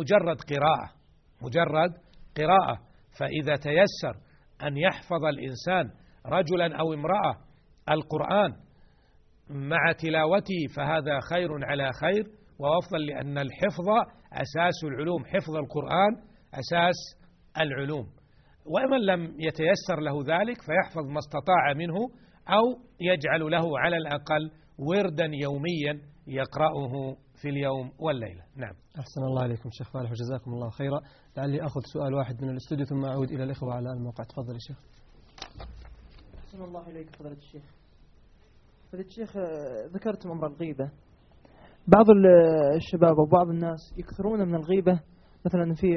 مجرد قراءة. فإذا تيسر أن يحفظ الإنسان رجلا أو امرأة القرآن مع تلاوته فهذا خير على خير وأفضل، لأن الحفظ أساس العلوم، حفظ القرآن أساس العلوم. ومن لم يتيسر له ذلك فيحفظ ما استطاع منه، أو يجعل له على الأقل وردا يوميا يقرأه في اليوم والليلة. نعم. أحسن الله عليكم شيخ فالح وجزاكم الله خيرا. لعلي أخذ سؤال واحد من الاستوديو ثم أعود إلى الإخوة على الموقع. تفضل يا شيخ. أحسن الله إليك فضيلة الشيخ. فضيلة الشيخ ذكرتم أمر الغيبة. بعض الشباب أو بعض الناس يكثرون من الغيبة، مثلا في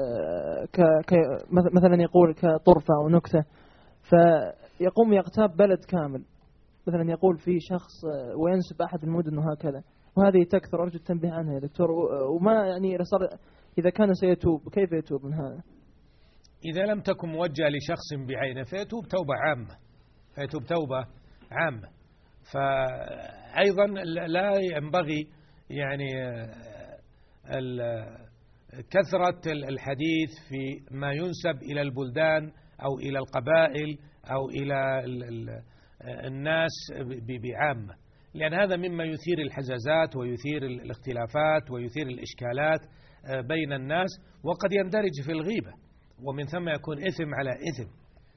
مثلا يقول كطرفة أو نكتة، فيقوم يغتاب بلد كامل، مثلا يقول في شخص وينسب أحد المدن وهكذا، وهذه تكثر. أرجو التنبيه عنها يا دكتور. وما يعني إذا كان سيتوب كيف يتوب من هذا؟ إذا لم تكن موجهة لشخص بعينه فيتوب توبة عامة. فأيضا لا ينبغي يعني كثرة الحديث في ما ينسب إلى البلدان أو إلى القبائل أو إلى الناس بعامة، لأن هذا مما يثير الحزازات ويثير الاختلافات ويثير الإشكالات بين الناس، وقد يندرج في الغيبة، ومن ثم يكون إثم على إثم.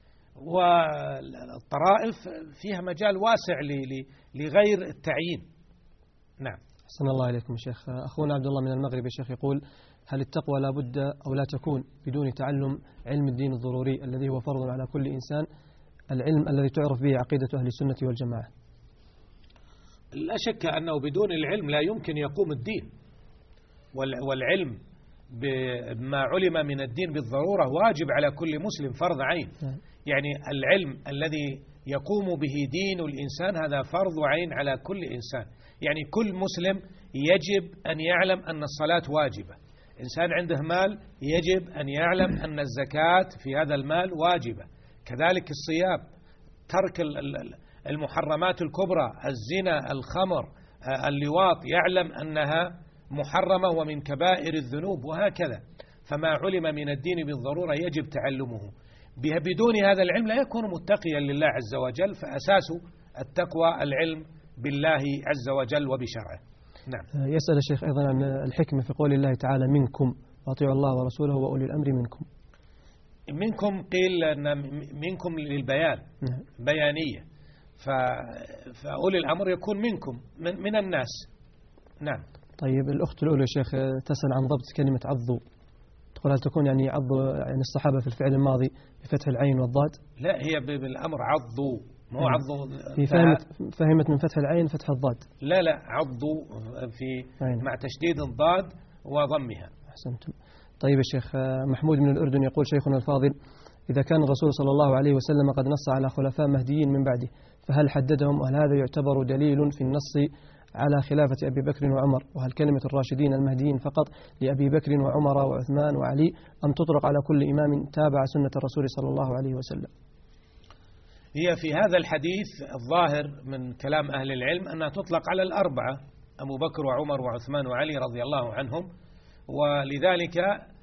والطرائف فيها مجال واسع لغير التعيين. نعم. أحسن الله عليكم شيخ. أخونا عبد الله من المغرب يا شيخ يقول هل التقوى لا بد أو لا تكون بدون تعلم علم الدين الضروري الذي هو فرض على كل إنسان، العلم الذي تعرف به عقيدة أهل السنة والجماعة؟ لا شك أنه بدون العلم لا يمكن يقوم الدين، والعلم بما علم من الدين بالضرورة واجب على كل مسلم، فرض عين. يعني العلم الذي يقوم به دين الإنسان هذا فرض عين على كل إنسان. يعني كل مسلم يجب أن يعلم أن الصلاة واجبة، إنسان عنده مال يجب أن يعلم أن الزكاة في هذا المال واجبة، كذلك الصيام، ترك المحرمات الكبرى، الزنا، الخمر، اللواط، يعلم أنها محرمة ومن كبائر الذنوب، وهكذا. فما علم من الدين بالضرورة يجب تعلمه. بدون هذا العلم لا يكون متقيا لله عز وجل، فأساس التقوى العلم بالله عز وجل وبشرعه. نعم. يسأل الشيخ أيضا عن الحكمة في قول الله تعالى منكم وأطيعوا الله ورسوله وأولي الأمر منكم. منكم قيل أن منكم للبيان، بيانية، فأولي الأمر يكون منكم من الناس. نعم. طيب الأخت الأولى يا شيخ تسأل عن ضبط كلمة عضوا، تقول هل تكون يعني عضوا يعني الصحابة في الفعل الماضي بفتح العين والضاد؟ لا، هي بالأمر عضوا، مو عضوا. في فهمت من فتح العين فتح الضاد. لا عضوا في مع تشديد الضاد وضمها. أحسنتم. طيب يا شيخ محمود من الأردن يقول شيخنا الفاضل إذا كان الرسول صلى الله عليه وسلم قد نص على خلفاء مهديين من بعده فهل حددهم، وهل هذا يعتبر دليل في النص على خلافة أبي بكر وعمر؟ وهل كلمة الراشدين المهديين فقط لأبي بكر وعمر وعثمان وعلي أم تطلق على كل إمام تابع سنة الرسول صلى الله عليه وسلم؟ هي في هذا الحديث الظاهر من كلام أهل العلم أنها تطلق على الأربعة، أبو بكر وعمر وعثمان وعلي رضي الله عنهم. ولذلك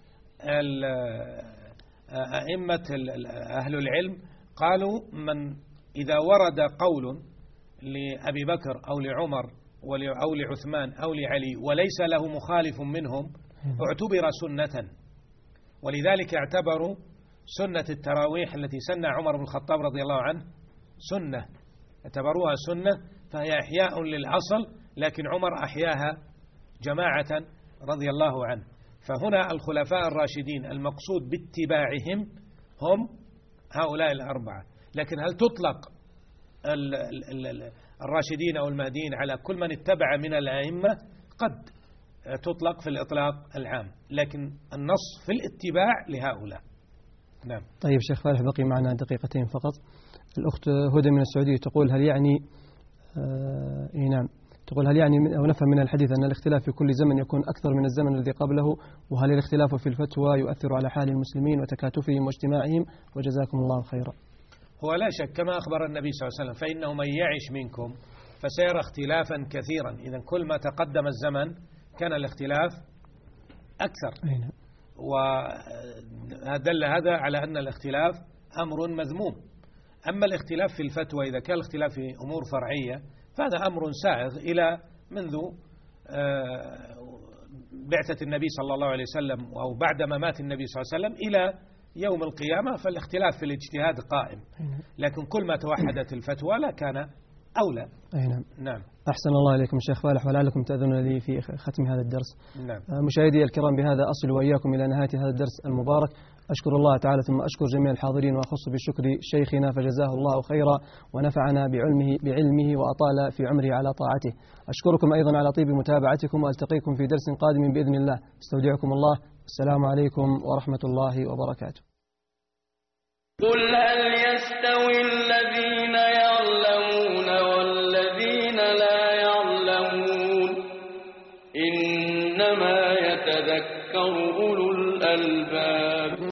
أئمة أهل العلم قالوا من إذا ورد قول لأبي بكر أو لعمر أو لعثمان أو لعلي وليس له مخالف منهم اعتبر سنة. ولذلك اعتبروا سنة التراويح التي سنى عمر بن الخطاب رضي الله عنه سنة، اعتبروها سنة، فهي إحياء للأصل، لكن عمر أحياها جماعة رضي الله عنه. فهنا الخلفاء الراشدين المقصود باتباعهم هم هؤلاء الأربعة. لكن هل تطلق الراشدين أو المهديين على كل من اتبع من الأئمة؟ قد تطلق في الإطلاق العام، لكن النص في الاتباع لهؤلاء. نعم. طيب شيخ فالح، بقي معنا دقيقتين فقط. الأخت هدى من السعودية تقول هل يعني نعم، تقول هل يعني أو نفهم من الحديث أن الاختلاف في كل زمن يكون أكثر من الزمن الذي قبله؟ وهل الاختلاف في الفتوى يؤثر على حال المسلمين وتكاتفهم واجتماعهم؟ وجزاكم الله خيرا. هو لا شك كما أخبر النبي صلى الله عليه وسلم فإنه من يعش منكم فسيرى اختلافا كثيرا. إذن كل ما تقدم الزمن كان الاختلاف أكثر، ودل هذا على أن الاختلاف أمر مذموم. أما الاختلاف في الفتوى إذا كان الاختلاف في أمور فرعية فهذا أمر سائغ إلى منذ بعثة النبي صلى الله عليه وسلم أو بعد ما مات النبي صلى الله عليه وسلم إلى يوم القيامة، فالاختلاف في الاجتهاد قائم. لكن كل ما توحدت الفتوى لا كان أولى. نعم. نعم. أحسن الله إليكم شيخ فالح، ولعلكم تأذنون لي في ختم هذا الدرس. نعم. مشاهدي الكرام، بهذا أصل وإياكم إلى نهاية هذا الدرس المبارك. أشكر الله تعالى ثم أشكر جميع الحاضرين، وأخص بالشكر شيخنا فجزاه الله خيرا ونفعنا بعلمه وأطال في عمره على طاعته. أشكركم أيضا على طيب متابعتكم، وألتقيكم في درس قادم بإذن الله. استودعكم الله، السلام عليكم ورحمة الله وبركاته. قل هل يستوي الذين يعلمون والذين لا يعلمون إنما يتذكر أولو الألباب.